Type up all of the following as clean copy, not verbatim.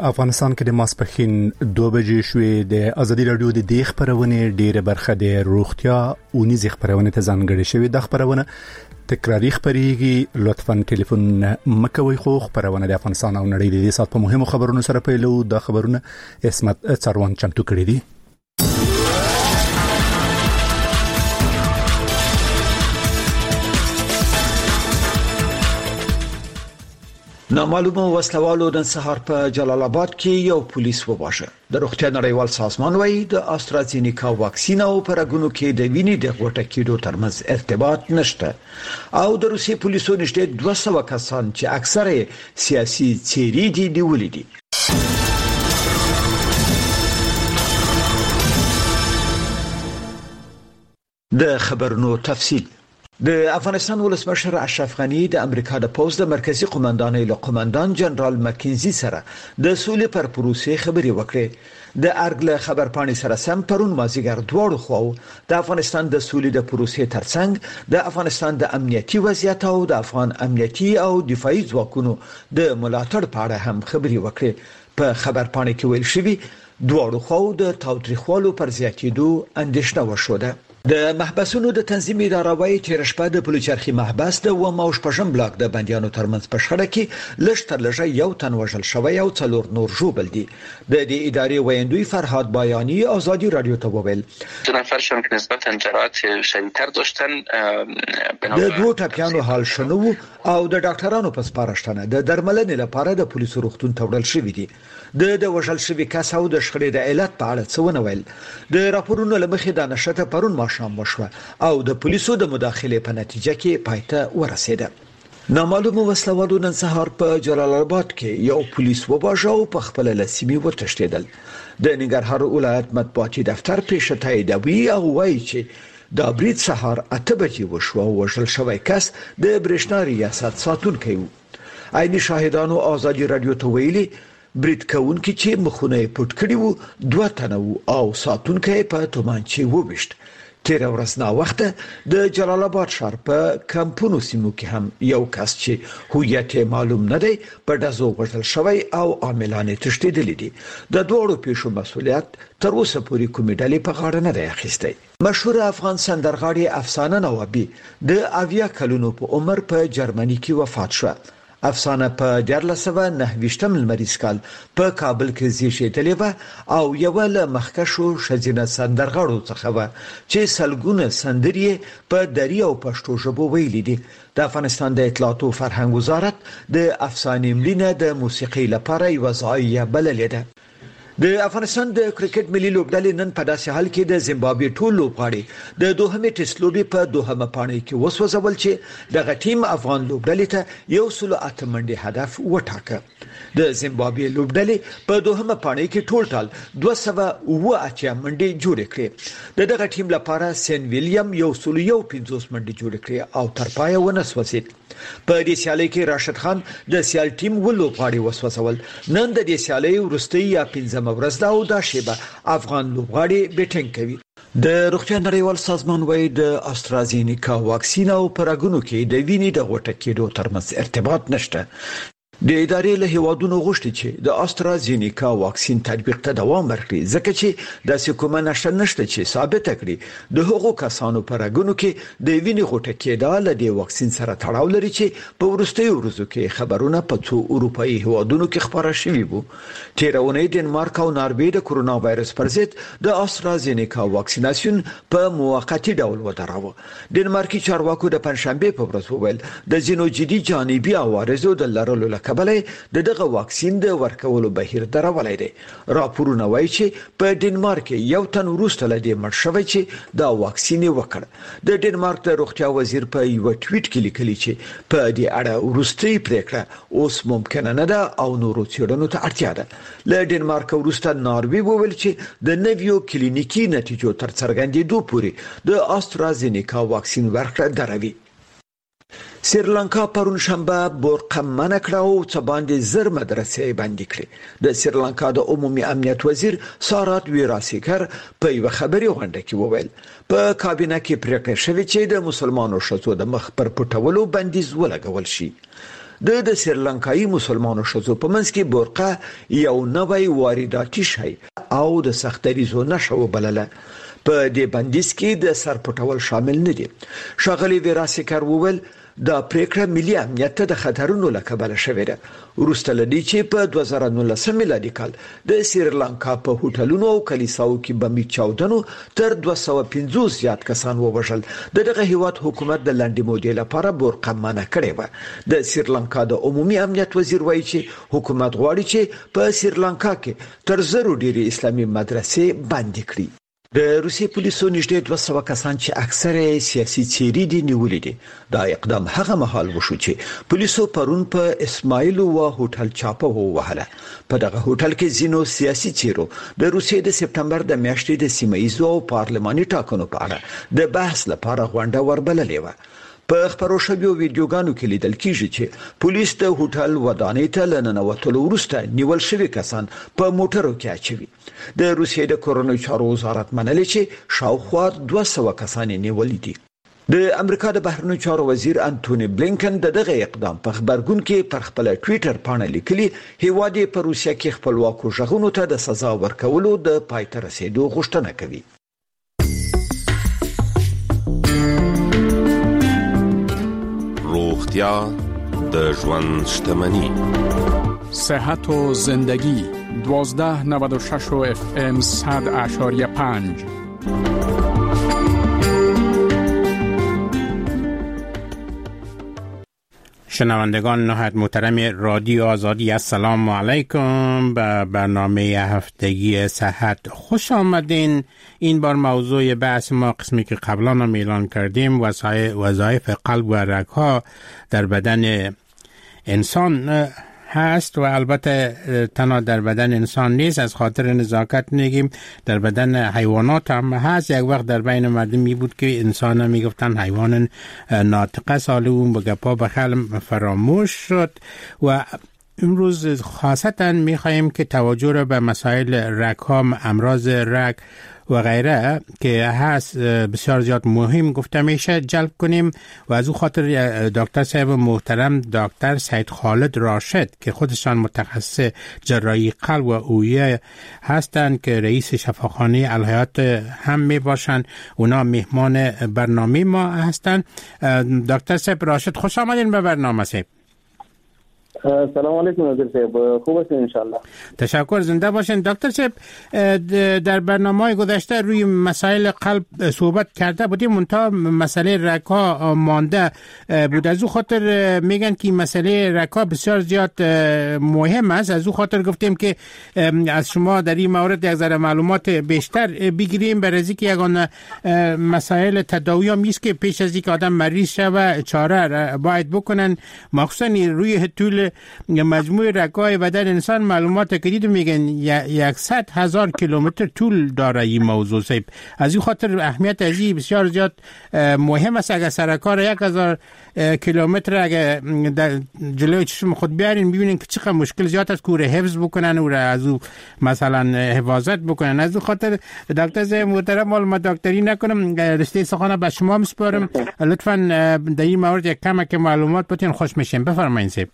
افغانستان کې د ماسپښین 2 بجې شوې. د ازادي رادیو د دې خبرونه ډیره برخه د روغتیا او نيزي خبرونه ته ځانګړې شوې. د خبرونه تکراری خبريږي. لطفاً ټلیفون مکوئ. خو خبرونه د افغانستان او نړۍ د دې سات په مهمو خبرونو سره پیلو. د خبرونه اسمت څروان چمتو کړی دي. نامعلومه وسلوالو نن سهار په جلال آباد کې یو پولیس وواژه. د روغتیا نړیوال سازمان وايي د استرازینیکا واکسین او پرګونو کې د وینې د غوټه کېدو ترمنځ ارتباط نشته. او د روسي پولیسو نشته 200 کسان چې اکثره سیاسي چیرې دي نیولې دي. د خبرونو تفصیل. د افغانستان ولسمشر اشرف غنی د امریکا د پوز د مرکزی قومندانۍ له قومندان جنرال مکینزي سره د سولې پر پروسې خبرې وکړې. د ارګله خبرپاڼې سره سم پرون مازیګر دواړو خواو د افغانستان د سولې د پروسې ترڅنګ د افغانستان د امنیتي وضعیت او د افغان امنیتي او دفاعي ځواکونو د ملاتړ په اړه هم خبرې وکړې. په خبرپاڼې کې ویل شوی دواړو خواو د تاوتریخوالو پر زیاتېدو اندېښنه وشوده. د محبسونو د تنظیم اداره وايي چې رشپه د پلوچرخي محبس د وموش پښم بلاک د بنديانو ترمنځ په شخړه کې لږ تر لږه یو تن وژل شوی او 4 نور ژوبل دي. د دې ادارې ویندوی فرهاد بایانی ازادي رادیو ته وویل 2 نفرشون که نسبتا جراحت شدیدتر داشتن د دوه ټپیانو حال شنو او د ډاکټرانو په سپارښتنه د درملنې لپاره د پولیسو روغتون ته وړل شوی دي. د وژل شوی کس او د شخړې د علت په اړه څه ونه ویل. د راپورونو لمخې د نشته پرون شام وشوه او د پولیسو د مداخله په نتیجه کې پایته ورسیده. نامعلومه وسلوالو نن سهار په جلال آباد کې یو پولیس وواژه او په خپل لسیمي وتښتیدل. د ننګرهار ولایت مطبوعاتي دفتر پیښه تاییدوي او وایي چې د برید سهار 8 بجې وشو او وژل شوی کس د برېښنا ریاست ساتونکی و. عیني شاهدانو ازادي رادیو ته ویلي برید کوونکي چې مخونه پټ کړي وو 2 تنه او ساتونکی په تومانچې وويشت. تیر ورځ نا وخته د جلال آباد شهر په کمپونو سیمو کې هم یو کس چې هویت معلوم نه دی په دزو وژل شوی او عاملان تشدیدلې دي. د دوړو پیښو مسولیت تر اوسه پورې کومې ډلې په غاړه نه دی اخیستی. مشهور افغان سندرغاړي افسانه نوابي د 80 کلونو په عمر په جرمني کې وفات شو. افسانه په 1929 لمریز کال په کابل کې زیږیدلې و او یو له مخکښو ښځینه سندرغاړو څخه و چې سلګونه سندرې په دري او پښتو ژبه ویلې دي. د افغانستان د اطلاعات او فرهنګ وزارت د افسانې ملینه د موسیقي لپاره یو ځای بللې ده. د افغانستان د کرکټ ملي لوبډلې نن په داسې حال کې د زیمبابوې ټول لوبغاړي د دوهمې ټیسټ لوبې په دوهمه پاڼه کې وسوځول چې دغه ټیم افغان لوبډلې ته 108 منډي هدف وټاکه. د زیمبابوې لوبډلې په دوهمه پاڼه کې ټول 208 منډي جوړ کړې. دغه ټیم لپاره سین ویلیام 150 منډي جوړ کړې او تر پایه ونه سوځید. په دې سیالي کې راشد خان د سیال ټیم ولوبغاړي وسوځول. نن د دې سیالي وروستۍ یا 15 ورځ دا او دا شیبه افغان لوبغاړي بیټینګ کوي. د روغتیا نړیوال سازمان وايي د استرازینیکا واکسین او پرګونو کې د وینې د غوټه کېدو ترمنځ ارتباط نشته. د ادارې له هیوادونو غوښتي چې د استرازینیکا واکسین تطبیق ته دوام ورکړي ځکه چې د کومه نشته چې ثابت کړي د هغو کسانو پرګونو کې د وینې غوټه کېدل د واکسین سره تړاو لري چې په ورستیو ورځو کې خبرونه په څو اروپאי هیوادونو کې خبره شوې وو. تیرونه ډنمارک او ناروې د کورونا وایرس پر ضد د استرازینیکا واکسیناسیون په موقتی ډول ودراوه. ډنمارکي چارواکو د پنځشنبه په ورځ وویل د زینو جدي جانبي عوارضو د لرلو کبلې دغه واکسین د ورکولو بهیر درولای دی. راپورونه وایي چې په ډنمارک یو تن وروسته لدی مړ شوی چې دا واکسین وکړ. د ډنمارک د روغتیا وزیر په یو ټویټ کې لیکلی چې په دې اړه وروستي پریکړه اوس ممکن نه ده او نورو څېړنو ته اړتیا ده. له ډنمارک وروسته ناروې وویل چې د نویو کلینیکي نتیجو تر څرګندېدو پورې د استرازینیکا واکسین ورکړه دروي. سریلانکا پرون شنبه بورقمنه کړه او څه باندې زر مدرسې بندي کړې. د سریلانکا د عمومي امنیت وزیر سارات ویراسیکر په یو خبري غونډه کې وویل په کابینه کې پریکړه شوې چې د مسلمانانو شذو د مخ پر پټولو بندیز ولګول شي. د سریلانکایي مسلمانو شذو په منځ کې بورقه یو نوی وارداتي شی او د سختریزو نشو بلله. په دې بندیز کې د سرپټول شامل نه دي. شاغلي ویراسیکر وویل دا پریکړه ملي امنیت ته د خطرونو له کبله شوې ده. وروسته لدی چې په 2019 میلادي کال د سریلانکا په هوټلونو او کلیساو کې بمي چاودنو تر 250 زیات کسان ووژل. دغه هیواد حکومت د لاندې مودې لپاره بورقه منع کړې و. د سریلانکا د عمومي امنیت وزیر وایي چې حکومت غواړي چې په سریلانکا کې تر زرو ډېری اسلامي مدرسې بندي کړي. د روسي پولیسو نږدې 200 کسان چې اکثره سیاسي څیرې دي نیولې دي. دا اقدام هغه مهال وشو چې پولیسو پرون په اسماعیل او هوټل چاپه ووهله. په دغه هوټل کې زینو سیاسي څیرو د روسي د سپتمبر د میاشتې د سیمایي او پارلماني ټاکنو په اړه د بحث لپاره غونډه وربللې و. په خبرو شویو ویډیوګانو کې لیدل کیږي چې پولیس د هوټل ودانۍ ته لننوتلو وروسته نیول شوی کسان په موټرو کې اچوي. د روسیې د کورونو چارو وزارت منلي چې شاوخوا 200 کسان نیولي دي. د امریکا د بهرنیو چارو وزیر انټونی بلینکن دغه اقدام په خبرګون کې پر خپل ټوئیټر باندې لیکلي هیواد په روسیه کې خپلواکو ژغونو ته د سزا ورکولو د پای ته رسیدو غوښتنه کوي. روغتیا د ژوند شتمني. صحت و زندگی 1296 FM 100.5. شنوندگان نهایت محترم رادیو آزادی، السلام علیکم. به برنامه هفتگی صحت خوش آمدین. این بار موضوع بحث ما قسمی که قبلا هم اعلان کردیم وظایف قلب و رگ‌ها در بدن انسان هست و البته تنها در بدن انسان نیست، از خاطر نزاکت نگیم در بدن حیوانات هم هست. یک وقت در بین مردم می بود که انسان هم می گفتن حیوان ناطقه، سال اون به گپا بخل فراموش شد و امروز خاصتا می خواهیم که توجه را به مسائل رگ ها، امراض رگ و غیره که هست بسیار زیاد مهم گفته میشه جلب کنیم و از او خاطر دکتر صاحب محترم دکتر سید خالد راشد که خودشان متخصص جراحی قلب و اوعیه هستند که رئیس شفاخانه الحیات هم می باشند، اونا مهمان برنامه ما هستند. دکتر صاحب راشد خوش آمدین به برنامه صاحب. سلام علیکم وزیر صاحب، خوب هستین انشالله. تشکر، زنده باشین. دکتر صاحب در برنامه‌های گذشته روی مسائل قلب صحبت کرده بودیم، منتها مسئله رگ‌ها مانده بود. از او خاطر میگن که مسئله رگ‌ها بسیار زیاد مهم است. از او خاطر گفتیم که از شما در این مورد یک ذره معلومات بیشتر بگیریم، برای اینکه یگانه مسائل تداوی هم نیست که پیش از اینکه آدم مریض شوه چاره باید بکنن، مخصوصا روی طول مجموع رگ‌های بدن انسان. معلومات جدید میگن 100,000 کیلومتر طول داره این موضوع صاحب. از این خاطر اهمیت ازی بسیار زیاد مهم است. اگر سرکار 1000 کیلومتر اگر جلوی چشم خود بیارین ببینین که چقدر مشکل زیاد است که او را حفظ بکنن، او را از او مثلا حفاظت بکنن. از این خاطر دکتر محترم ما دکتری نکنم، رشته سخن به شما میسپارم، لطفاً در این مورد یک کمک معلومات بتین خوش میشیم. بفرمایید صاحب.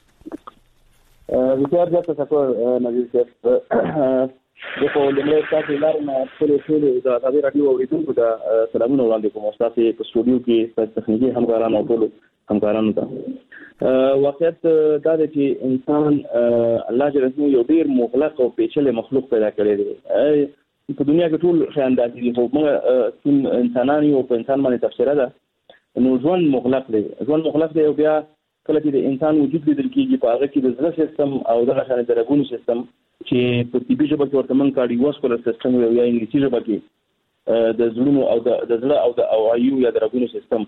بسیار زیاد تشکر نظیر صاحب. دغه لمړی تاسو لارنه ټول د ازادي رادیو اوریدونکو ته سلامونه وړاندې کوم. تاسو په سټوډیو کې تخنیکی همکارانو او ټول همکارانو ته واقعیت دا دی چې انسان الله جل جلاله یو ډیر مغلق او پیچلې مخلوق پیدا کړی دی. په دنیا کې ټول شیان داسې دي، خو موږ انسانان یو په انسان باندې تفسیره ده. نو ژوند مغلق دی، ژوند مغلق دی او بیا کله چې د انسان وجود لیدل کېږي په هغه کې د زړه سیستم او دغه شان د رګونو سیستم چې په طبي ژبه کې ورته موږ کارډیوواسکولر سیستم وایو یا انګلیسي ژبه کې د زړونو او د زړه او د اوعیو یا د رګونو سیستم،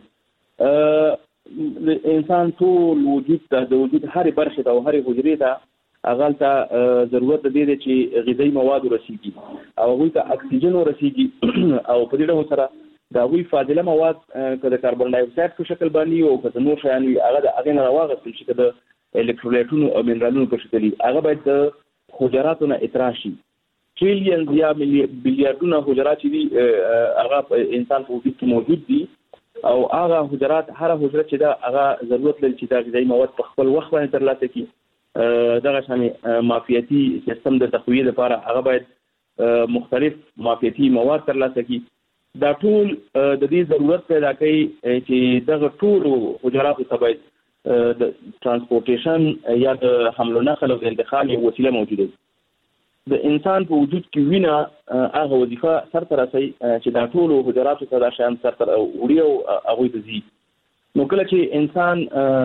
د انسان ټول وجود ته د وجود هرې برخې ته او هرې حجرې ته هغه ته ضرورت دی چې غذایي مواد ورسیږي او هغوی ته اکسیجن ورسیږي او په دې ډول سره د هغوی فاضله مواد که د کاربن ډای اکساید په شکل باندې او که د نور شیان وي هغه د هغې نه راواغستل شي، که د الکترولایټونو او منرالونو په شکل وي هغه باید د حجراتو نه اطراح شي. ټریلیونز یا بیلیاردونه حجرات چې دي هغه انسان په وجود کې موجود دي او هغه حجرات هر حجره چې دا هغه ضرورت لري چې دا غذایی مواد په خپل وخت باندې ترلاسه کړي. دغه شان معافیتي سیستم د تقویه لپاره هغه باید مختلف معافیتي مواد ترلاسه کړي. دا ټول د دې ضرورت پیدا کوي چې دغه ټول حجرات ته باید د ترانسپورټیشن یا د حمل و نقل او انتقال وسیله موجوده وي. د انسان په وجود کې وینه هغه وظیفه سرته رسوي چې دا ټول حجرات ته دا شان سرته وړي او هغه د زی. نو کله چې انسان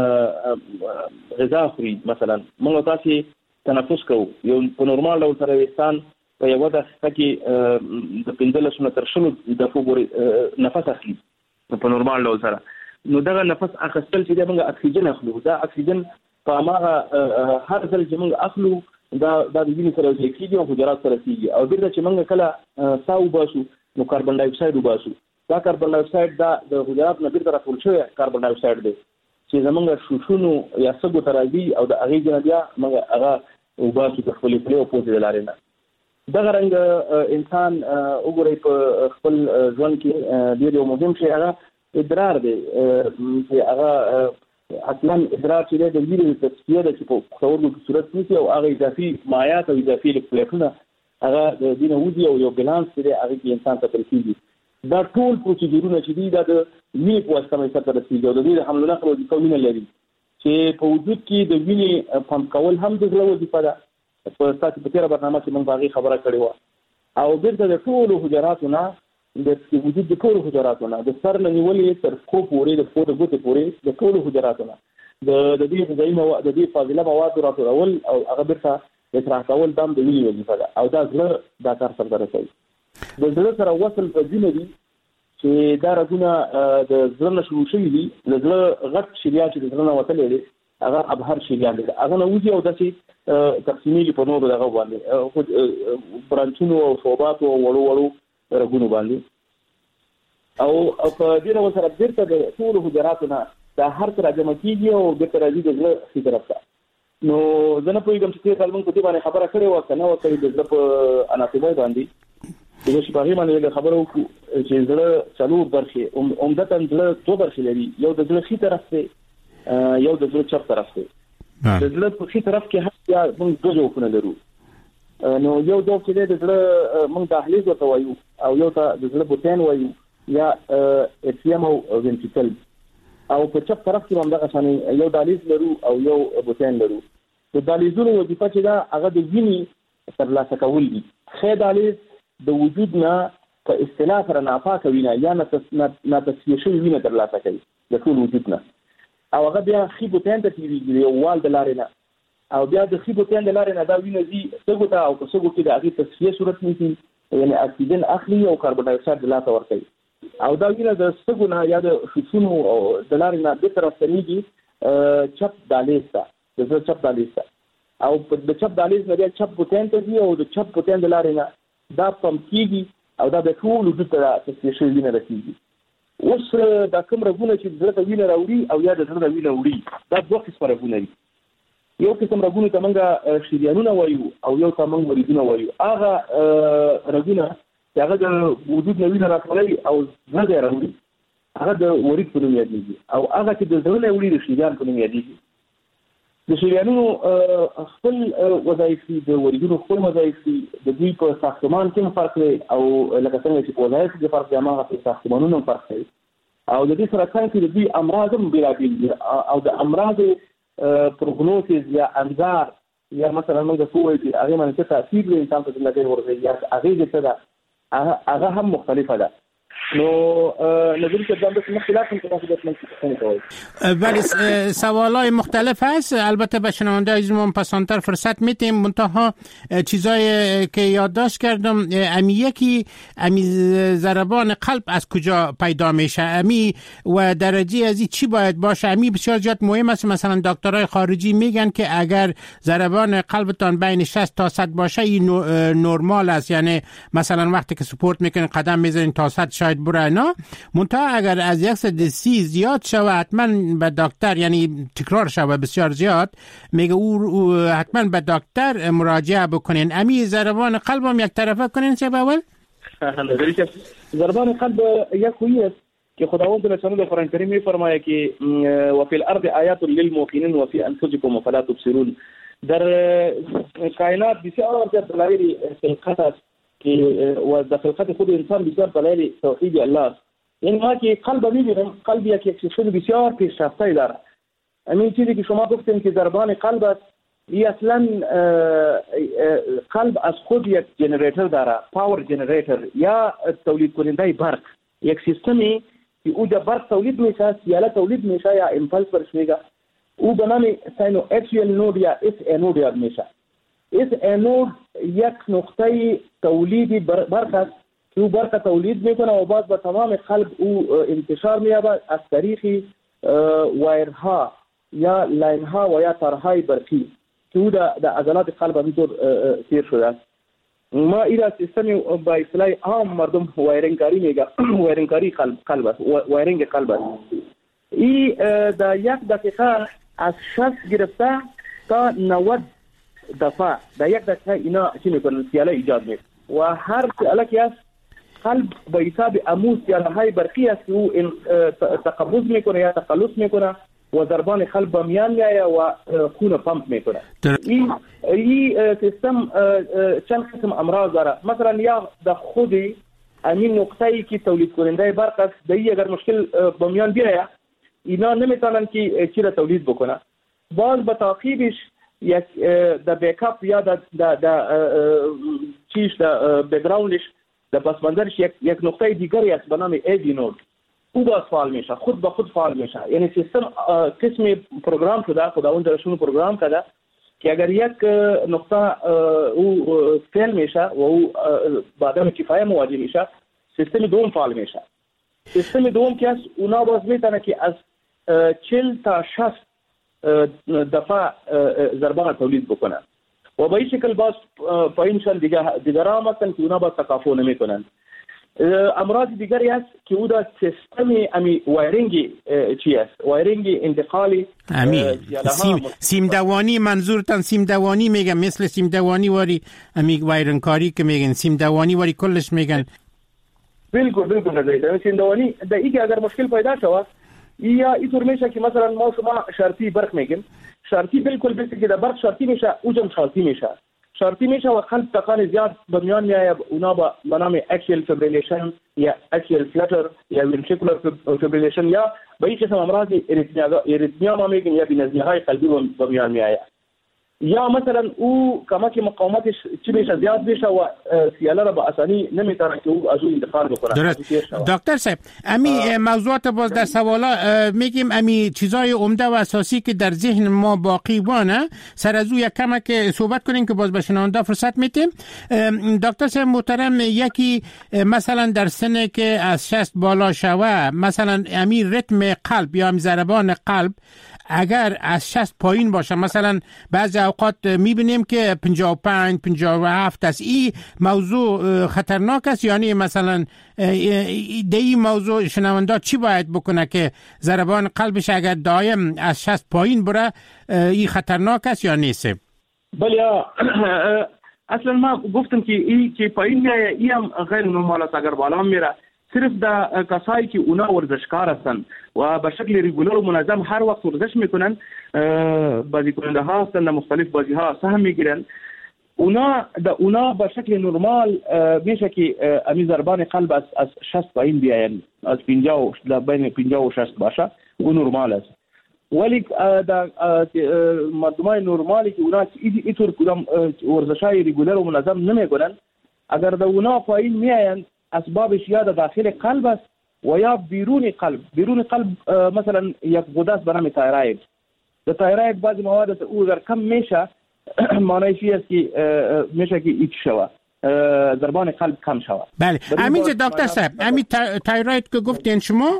غذا خوري، مثلا موږ تاسو تنفس کوو، یو په نورمال ډول سره انسان په یو دقیقه کې د 15 نه تر 20 دقیقو پورې نفس اخلي په نورمال ډول سره. نو دغه نفس اخیستل چې موږ اکسیجن اخلو، دا اکسیجن په هغه هر ځل چې موږ اخلو دا د وینې سره کېږي او حجرات سره کېږي، او بیرته چې موږ کله ساه وباسو نو کاربن ډای اکساید وباسو. دا کاربن ډای اکساید دا د حجرات نه بیرته راټول شوی کاربن ډای اکساید دی چې زموږ شوشونو یا سږو ته راځي او د هغې نه بیا موږ هغه وباسو د خپلې خولې او پوزې د لارې نه. دغه رنګ انسان وګورئ په خپل ژوند کې ډېر یو مهم شی هغه ادرار دی چې هغه اصلا ادرار چې د وینې تصفیه ده چې په پښتورګو کې صورت نیسي او هغه اضافي مایعات او اضافي الکترولیتونه هغه د دې نه وځي او یو بیلانس دی هغه کې انسان ته ترکیږي. دا ټول پروسیجرونه چې دي دا د وینې په واسطه باندې سره رسیږي او د دې حمل و نقل وظیفه وینه لري چې په وجود کې د وینې پمپ کول هم د زړه وظیفه ده. په تاسو په تیره برنامه کې موږ باغی خبره کړې و. او بیرته د ټولو حجراتو نه د وجود د ټولو حجراتو نه د سر نه نیولې تر کو پورې د پوره ګوتې پورې د ټولو حجراتو نه د دې غذایی مواد د دې فاضله مواد راټولول او هغه بیرته اصلاح کول دا د وینې وظیفه ده او دا زړه دا کار سره رسوي. د زړه سره وصل په ځینې دي چې دا رګونه د زړه نه شروع شوي دي. د زړه غټ شریان چې د زړه نه وتلی دی هغه ابهر شریان دی، هغه نه وځي او داسې تقسیمېږي په نورو دغه باندې برانچونو او شعباتو او وړو وړو رګونو باندې. او په دې ډول سره بیرته د ټولو حجراتو نه دا هر څه راجمع کېږي او بیرته راځي د زړه ښي طرف ته. نو زه نه پوهېږم چې تېر کال موږ په دې باندې خبره کړې وه که نه وه کړې د زړه په اناتومۍ باندې چې چې په هغې باندې خبره وکړو چې زړه 4 برخې عمدتاً زړه 2 برخې لري، یو د زړه ښي طرف دی یو د زړه چپ طرف دی. د زړه په ښي طرف کې هم موږ 2 جوفونه لرو. نو یو جوف چې دی د زړه موږ دهلیز ورته وایو او یو ته د زړه بوتین وایو یا اتریوم او وینټریکل، او په چپ طرف کې هم دغه شانې یو دهلیز لرو او یو بوتین لرو. د دهلیزونو وظیفه چې ده هغه د وینې ترلاسه کول دي. ښی دهلیز د وجود نه په اصطلاح سره ناپاکه وینه یا ناتصفیه شوې وینه ترلاسه کوي د ټول وجود نه، او هغه بیا ښي بوتین ته تېرېږي د یو وال د لارې نه، او بیا د ښي بوتین د لارې نه دا وینه ځي سږو ته او په سږو کې د هغې تصفیه صورت نیسي، یعنې اکسیجن اخلي او کاربن ډای اکساید د لاسه ورکوي، او دا وینه د سږو نه یا د شوشونو د لارې نه بېرته راستنېږي چپ دهلیز ته، د زړه چپ دهلیز ته، او د چپ دهلیز نه بیا چپ بوتین ته ځي او د چپ بوتین د لارې نه دا پمپ کېږي او دا د ټول وجود ته تصفیه شوې وینه رسېږي. اوس دا کوم رګونه چې زړه ته وینه راوړي او یا د زړه نه وینه وړي دا 2 قسمه رګونه دي. یو قسم رګونو ته موږ شریانونه وایو او یو ته موږ وریدونه وایو. هغه رګونه چې هغه د وجود نه وینه راټولوي او زړه ته یې راوړي هغه د ورید په نوم یادېږي، او هغه چې د زړه نه وړي د شریان په نوم یادېږي. د شریانونو خپل وظایف دي، د وریدونو خپل وظایف دي، د دوی په ساختمان کې هم فرق دی او لکه څنګه چې په وظایفو کې فرق دی هماغه په ساختمانونو هم فرق دی، او د دې سره څنګه چې د دوی امراض هم بېلابېل دي او د امراضو پروګنوسیس یا انظار یا مثلا موږ د څه وایو چې هغې باندې څه تاثیر دی انسان په زندګۍ ورغوي یا اغېزې څه ده هغه هم مختلفه ده. نو نظری که دام بس مختلف هم کنه ولی سوالای مختلف هست. البته به شنونده عزیزمون پسانتر فرصت میتیم، منتها چیزایی که یادداشت کردم یکی ضربان قلب از کجا پیدا میشه و درجه از چی باید باشه بسیار زیاد مهم است. مثلا دکترای خارجی میگن که اگر ضربان قلبتان بین 60 تا 100 باشه این نرمال است، یعنی مثلا وقتی که سپورت میکنین قدم میزنین تا 100 شاید برای نه، منتها اگر از 130 زیاد شود حتما به دکتر، یعنی تکرار شود بسیار زیاد، میگه او حتما به دکتر مراجعه بکنین. ضربان قلب هم یک طرفه کنین چه باول؟ ضربان قلب یک خویی است که خداوند تعالی در قرآن کریم میفرماید که و فی الارض آیات للموقنین و فی انفسکم فلا تبصرون. در کائنات بسیار دلایل خلقت است که و در خلقت خود انسان بسیار دلایل توحید الله است. یعنی ما که قلب می‌بینیم، قلب یک سیستم بسیار پیشرفته داره. همین چیزی که شما گفتین که ضربان قلب است، این اصلا قلب از خود یک جنریتور داره، پاور جنریتور یا تولید کننده برق، یک سیستمی که او در برق تولید میشه، سیاله تولید میشه یا امپلس برش میگه، او به نام ساینو اکسیال نود یا اس انود یاد میشه. اس انود یک نقطه تولیدی برق است که او برق تولید میکنه و بعد به تمام قلب او انتشار مییابد از طریق وایرها یا لاینها و یا تارهای برقی که او در عضلات قلب همینطور سیر شده است. ما ایرا سیستمی با اصطلاح عام مردم وایرینگکاری میگه، وایرینگکاری قلب است، وایرینگ قلب است. این در یک دقیقه از 60 گرفته تا 90 دفعه در یک دقیقه اینا چی میکنن؟ سیاله ایجاد میکنه و هر سیاله که است قلب به حساب امو سیاله های برقی است که او تقبض میکنه یا تخلص میکنه و ضربان قلب میان میایه و خون پمپ میکنه. این سیستم چند قسم امراض داره. مثلا یا در خودی همین نقطه‌ای که تولید کننده برق است دیگه اگر مشکل به میان بیایه اینا نمیتونن که چی را تولید بکنه. باز به تعقیبش یک در بیکاپ یا در چیش در بک‌گراندش در پس منظرش یک نقطه دیگری است به نام ایدی نود. او باز فعال میشه، خود به خود فعال میشه. یعنی سیستم قسمی پروگرام شده، خداوند درشون پروگرام کرده که اگر یک نقطه او فعال میشه و او بعدم کفایه مواجه میشه، سیستم دوم فعال میشه. سیستم دوم که است اونا باز میتونه که از 40 تا 60 دفعه ضربان تولید بکنن و به این شکل باز پایینشان دیگرها هم هستن که اونا باز تکافؤ نمیکنن. امراض دیگری است که او در سیستم وایرینگی چی است؟ وایرینگ انتقالی سیم دوانی. منظورتان سیم دوانی میگم، مثل سیم دوانی واری وایرن کاری که میگن، سیم دوانی واری کلش میگن. بالکل سیم دوانی در این که اگر مشکل پیدا شود یا اینطور میشه که مثلا ما شما شرطی برق میگیم، شرطی بالکل بسی که در برق شرطی میشه اوجم شرطی میشه و قلب تکان زیاد به میان میایه، اونا به نام اکسیال فیبریلیشن یا اکسیال فلتر یا ونتریکولار فیبریلیشن یا به این قسم امراض اریتمیا ما میگیم یا بی‌نظمی های قلبی به میان میایه. یا مثلا او کمک مقاومتش چی میشه زیاد میشه و سیاله را به آسانی نمیتونه که او از اون انتقال بکنه. دکتر صاحب امی موضوعات باز در سوالا میگیم، امی چیزای عمده و اساسی که در ذهن ما باقی بانه سر از او یک کمک صحبت کنیم که باز به شنونده فرصت میتیم. دکتر صاحب محترم، یکی مثلا در سن که از 60 بالا شوه، مثلا امی ریتم قلب یا ضربان قلب اگر از 60 پایین باشه، مثلا بعضی اوقات میبینیم که 55 57 است، این موضوع خطرناک است؟ یعنی مثلا دی موضوع شنونده چی باید بکنه که ضربان قلبش اگر دائم از 60 پایین بره این خطرناک است یا نیست؟ بله، اصلا ما گفتم که این که پایین میایه این هم غیر نرمال است. اگر بالا میره صرف در کسایی که اونا ورزشکار هستن و به شکل ریگولر و منظم هر وقت ورزش میکنن، بازی کننده ها هستن در مختلف بازی ها سهم میگیرن، اونا به شکل نرمال میشه که امی ضربان قلب از 60 پایین بیاین، از 50 بین 50 و 60 باشه، او نرمال است. ولی در مردمای نرمالی که اونا اینطور کدام ورزشای ریگولر و منظم نمیکنن، اگر در اونا پایین میاین اسبابش یا داخل قلب است و یا بیرون قلب مثلا یک غده است به نام تایراید. در تایراید بعضی مواد او اگر کم میشه معنیش است که میشه که ایچ شوه، ضربان قلب کم شوه. بله، همین دکتر صاحب، همین تایراید که گفتین شما،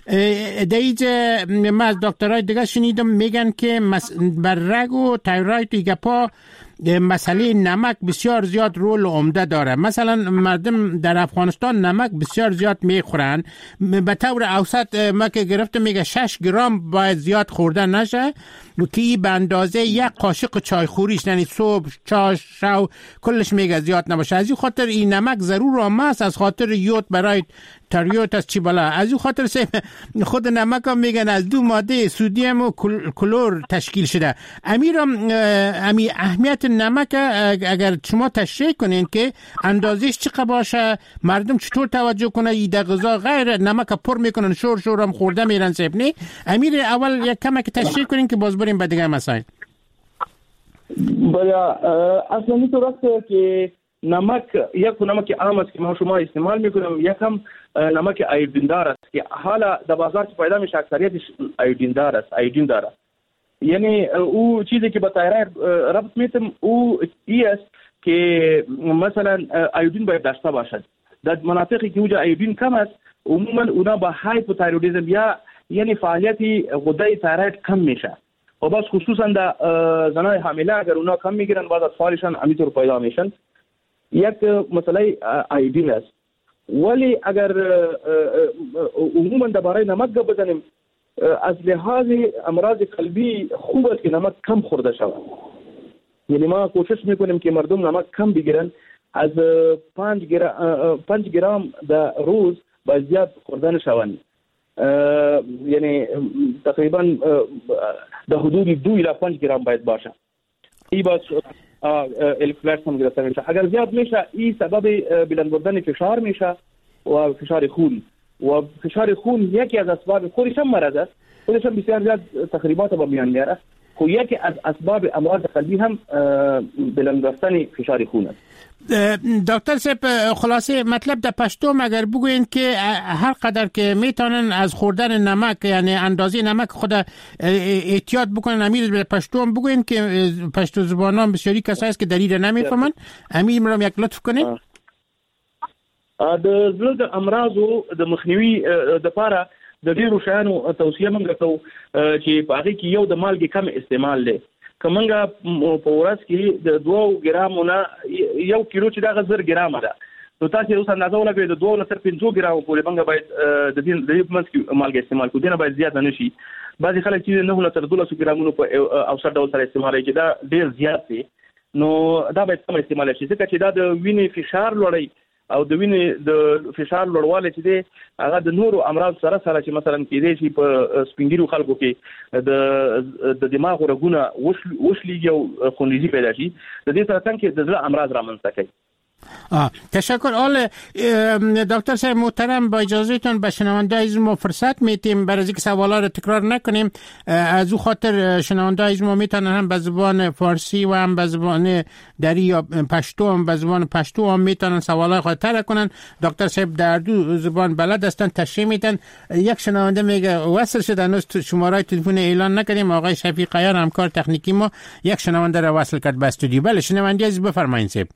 دیگه من از دکترای دیگه شنیدم میگن که بر رگ و تایراید دیگه پا مسئله نمک بسیار زیاد رول عمده داره. مثلا مردم در افغانستان نمک بسیار زیاد میخورن، به طور اوسط ما که گرفته میگه 6 گرم باید زیاد خوردن نشه که این به اندازه یک قاشق چای خوریش، یعنی صبح چای شو کلش میگه زیاد نباشه. از این خاطر این نمک ضرور آمد است، از خاطر یود برای تریوت از چی بالا از او خاطر خود نمک هم میگن از 2 ماده سودیم و کلور تشکیل شده. امی اهمیت نمک اگر شما تشریح کنین که اندازش چقدر باشه، مردم چطور توجه کنه ایده غذا غیر نمک پر میکنن شور هم خورده میرن سیب نه. امیر اول یک کمک تشریح کنین که باز بریم به دیگه مسائل. بیا اصلا اینطور است که نمک یک نمک عام است که ما شما استعمال میکنیم، یک هم نمک آیودین دار است که حالا در بازار پیدا میشه اکثریتش آیودین دار است، آیودین داره. یعنی او چیزی که با تایراید ربط میتم او است که مثلا آیودین باید داشته باشد. در مناطقی که اونجا آیودین کم است عموما اونا با هایپوتایرودیسم یا یعنی فعالیت غده تایراید کم میشه و باز خصوصا در زنای حامله اگر اونا کم میگیرن بعد اطفالشان همینطور پیدا میشن. یک مسئله آیودین است. ولی اگر عموما درباره نمک بزنیم از لحاظ امراض قلبی خوب است که نمک کم خورده شود. یعنی ما کوشش میکنیم که مردم نمک کم بگیرن، از 5 گرم در روز باید زیاد خوردن شوند. یعنی تقریبا در حدود 2 الی 5 گرم باید باشه. این باز الکترولیت هم گرفته میشه. اگر زیاد میشه این سبب بلند بردن فشار میشه و فشار خون و فشار خون یکی از اسباب خودش هم مرض است، خودش هم بسیار زیاد تخریبات با میان میاره. خو یکی از اسباب امراض قلبی هم بلند رفتن فشار خون است. دکتر صاحب خلاصه مطلب در پشتو اگر بگوین که هر قدر که میتونن از خوردن نمک یعنی اندازه نمک خود احتیاط بکنن. امیر به پشتو هم بگوین که پشتو زبانان بسیاری کسایی است که دلیل نمیفهمن. امیر مرام یک لطف کنین. د زړه امراض او د مخنیوي د لپاره د ډیرو شیانو توصیه موږ کوو چې په هغه کې یو د مالګې کم استعمال دی. کومنګه په ورځ کې د 2 ګرامونه یو کیلو چې دا 1000 ګرام ده، نو تاسو اوس اندازه ولګوئ د 2 تر 5 ګرام پورې موږ باید د دې په منځ کې مالګه استعمال کوو. دنه باید زیات نه شي. بعضی خلک چې نه تر 12 ګرامونو په اوسط ډول سره استعمالوي چې دا ډیر زیات دی، نو دا باید کم استعمال شي ځکه چې دا د وینې فشار لوړوي او د وینې د فشار لوړوالی چې دی هغه د نورو امراض سره چې مثلا کېدای شي په سپینګیرو خلکو کې د دماغ رګونه وشلیږي او خونریزي پیدا شي. د دې سره څنګه د زړه امراض رامنځته کوي. تشکر. دکتر صاحب محترم با اجازهتون به شنونده‌های ما فرصت میتیم برای اینکه سوالا رو تکرار نکنیم. از او خاطر شنونده‌های ما میتونن هم به زبان فارسی و هم به زبان دری یا پشتو هم به زبان پشتو هم میتونن سوالا خود طرح کنن. دکتر صاحب در دو زبان بلد هستن، تشریح میدن. یک شنونده میگه وصل شد، هنوز شماره تلفن اعلان نکردیم. آقای شفیق عیار همکار تکنیکی ما یک شنونده رو وصل کرد به استودیو. بله شنونده عزیز بفرمایید. صاحب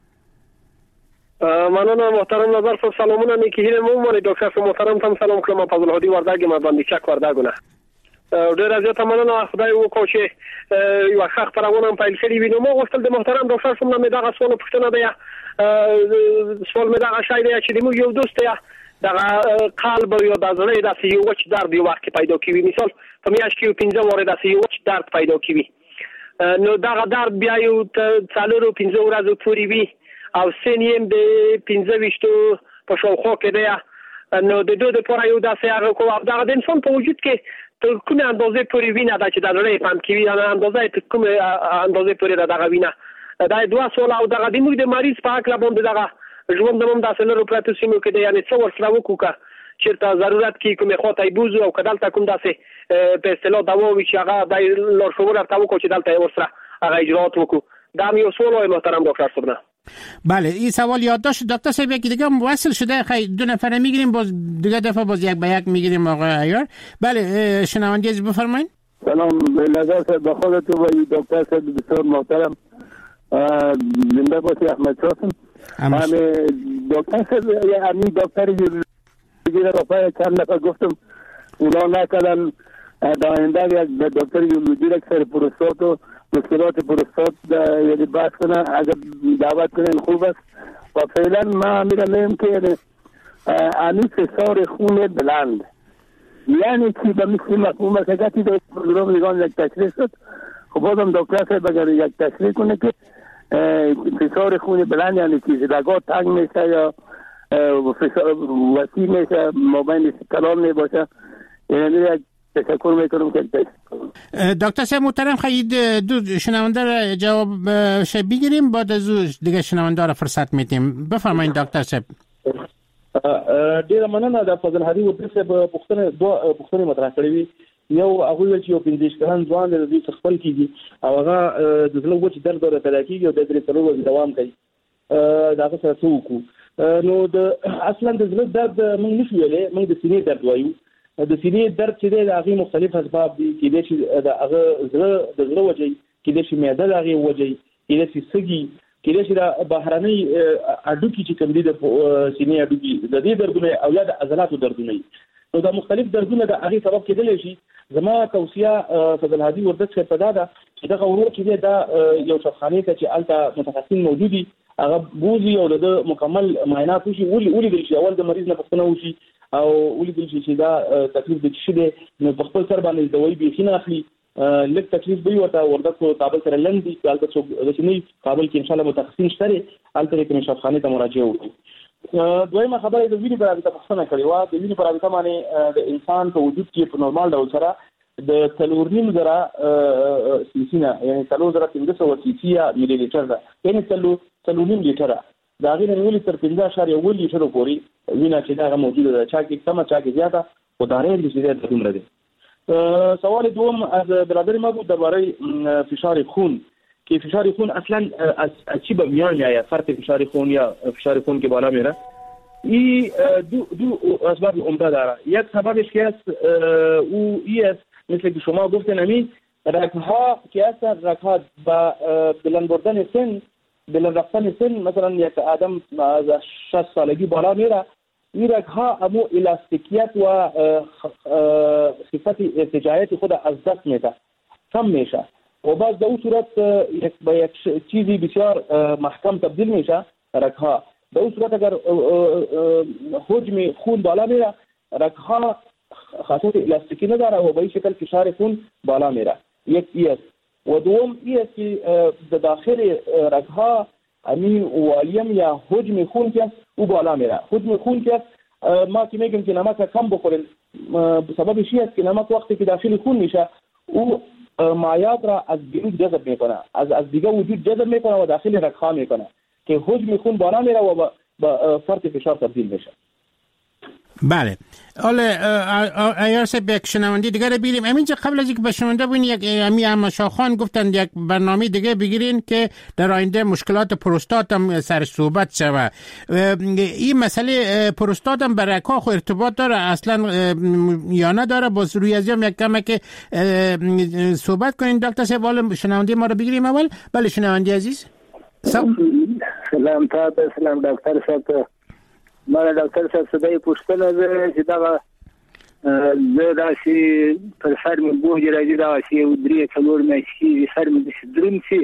مننه محترم نظر صاحب، سلامونه نیکی مو دکتر صاحب محترم تم سلام کلم فضل هادی وردګ ما باندې چک وردګونه ډیر زیاته مننه. خدای وکړي چې یو ښه خبرونه پیل کړی وي. نو مو غوښتل د محترم ډاکټر صاحب نه دغه سوال پوښتنه ده. سوال مې دغه شای دی چې موږ یو دوست یا دغه قلب یا د زړه د یو وچ درد یو وخت پیدا کوي. مثال په میاشت کې 15 واره د یو وچ درد پیدا کوي، نو دغه درد بیا یو 4-5 ورځې پورې وي او سنیم د 15 په شاوخوا کې دی. نو د دوه لپاره یو داسې هغه کو دا د انسان په وجود کې تر کومه اندازې پورې وینه دا چې د لړۍ پام کوي، دا اندازې تر کومه اندازې پورې دا وینه دا دوه سوال او دا د موږ د مریض په حق لا باندې دا ژوند د موږ داسې لرو پراتو سیمو کې دی. یعنی څو ورسره وکړه چیرته ضرورت کې کومه خواته بوزو او کدالته کوم داسې په اصطلاح دوا وی چې هغه د لور شو ورته وکړو چې دلته ورسره هغه اجرات وکړو. دا یو سوال محترم دکتر صاحب. بله این سوال یادداشت دکتر صاحب یکی دیگه وصل شده. خیلی 2 نفره میگیریم، باز دیگه دفعه باز یک به یک میگیریم آقای عیار. بله شنونده عزیز بفرمایید. سلام نظر صاحب، به خودت و دکتر صاحب بسیار محترم. زنده باشی احمد شاسم. همه دکتر صاحب همین دکتر دیگه رفای چند نفر گفتم اونا نکردن. در آینده یک دکتر یولوژی را سر پروستات و مشکلات پروستات یعنی بحث کنن، اگر دعوت کنن خوب است. و فعلا ما میرم که امی فشار خون بلند یعنی چی به مثل مفهوم است که در پروگرام نگاه یک تشریح شد. خب بازم دکتر صاحب اگر یک تشریح کنه که فشار خون بلند یعنی چیزی رگا تنگ میشه یا وسیله مابین کلام میباشه. یعنی تشکر میکنم که دکتر صاحب محترم خیلی دو شنونده را جواب بگیریم، بعد از دیگه شنونده را فرصت میدیم. بفرمایید دکتر صاحب. ډیره مننه. د فضل هادي ورته په پوښتنه مطرح کړې وي. یو هغه ویل چې یو 15 کلن ځوان د دې خپل کیږي او هغه د زړه وچ درد ورته پیدا کیږي او د دې تلو دوام کوي. دا څه څه وکړو نو د اصلا د زړه درد موږ نشو ویلې، موږ د سینې درد وایو. د سینې درد چې د هغه مختلف اسباب دي، کېدای شي د هغه زړه وجې، کېدای شي معده د هغه وجې، کېدای شي سږي، کېدای شي د بهرنۍ اډوکي چې کوم دي د سینې اډوکي د دې دردونه او یا د عضلاتو دردونه. نو دا مختلف دردونه د هغه سبب کېدلی شي. زما توصیه فضل هادي ورته څه پدا ده چې دا ورو چې دا یو شخصانه ته چې الته متخصصین موجود دي هغه بوزي او د مکمل معاینات وشي، ولې د شي اول د مریض نه پوښتنه وشي او ولې د شي چې دا تکلیف د شي دی نو په خپل سر باندې دوی به خینه اخلي. لږ تکلیف به ورته کو کابل سره لندي کالته څو رسمي کابل کې ان شاء الله متخصصین شته الته کې شخصانه ته مراجعه وکړي. دویمه خبره د وینې پر رابطه پوښتنه کړې و. د وینې پر رابطه باندې د انسان په وجود کې په نورمال ډول سره د 3.5 سیسینا یعنی 3.5 سیسیا ملي لیټر ده، یعنی 3.5 لیټر دا غیر نیولې تر 15.1 لیټر پورې وینه چې دا موجوده ده، چا کې کم چا کې زیاته او دا رېل چې دا دومره دي. سوال دوم از برادر ما بود درباره فشار خون که فشار خون اصلا از چی به میان میآید؟ فرق فشار خون یا فشار خون که بالا میره. این دو اسباب عمده داره. یک سببش که است او است مثل که شما گفتن همین رگ‌ها که است، رگ‌ها با بلند بردن سن، بلند رفتن سن، مثلا یک آدم از 60 سالگی بالا میره، این رگ‌ها امو الاستیکیت و صفت ارتجاعیت خود از دست میده، کم میشه و بعد در اون صورت به یک چیزی بسیار محکم تبدیل میشه رگ‌ها. در اون صورت اگر حجم خون بالا میره، رگ‌ها خاصیت الاستیکی نداره و به این شکل فشار خون بالا میره. یک است و دوم است که در داخل رگ‌ها امی والیم یا حجم خون که او بالا میره. حجم خون که ما که میگم که نمک کم بخورین، سببش است که نمک وقتی که داخل خون میشه او مایعات را از بیرون جذب میکنه، از دیگه وجود جذب میکنه و داخل رگ‌ها میکنه که حجم خون بالا میره و با فرط فشار تبدیل میشه. بله. حالا ایار صاحب یک شنونده دیگر بگیریم. همینجا قبل از اینکه به شنونده بگین یک امی شاخان گفتن یک برنامه دیگه بگیرین که در آینده مشکلات پروستات هم سر صحبت شود. این مسئله پروستات هم برای رگ‌ها خو ارتباط داره اصلا یا نداره؟ باز روی از یک کمه که صحبت کنین دکتر صاحب. حالا شنونده ما رو بگیریم اول. بله شنونده عزیز. سلام تاسو، سلام دکتر صاحب. ما دکتر صاحب صدای پوښتنه ده چې دا زه داسې پر سر مې بوج راځي، داسې 3-4 میاشتې سر مې داسې دروند شي.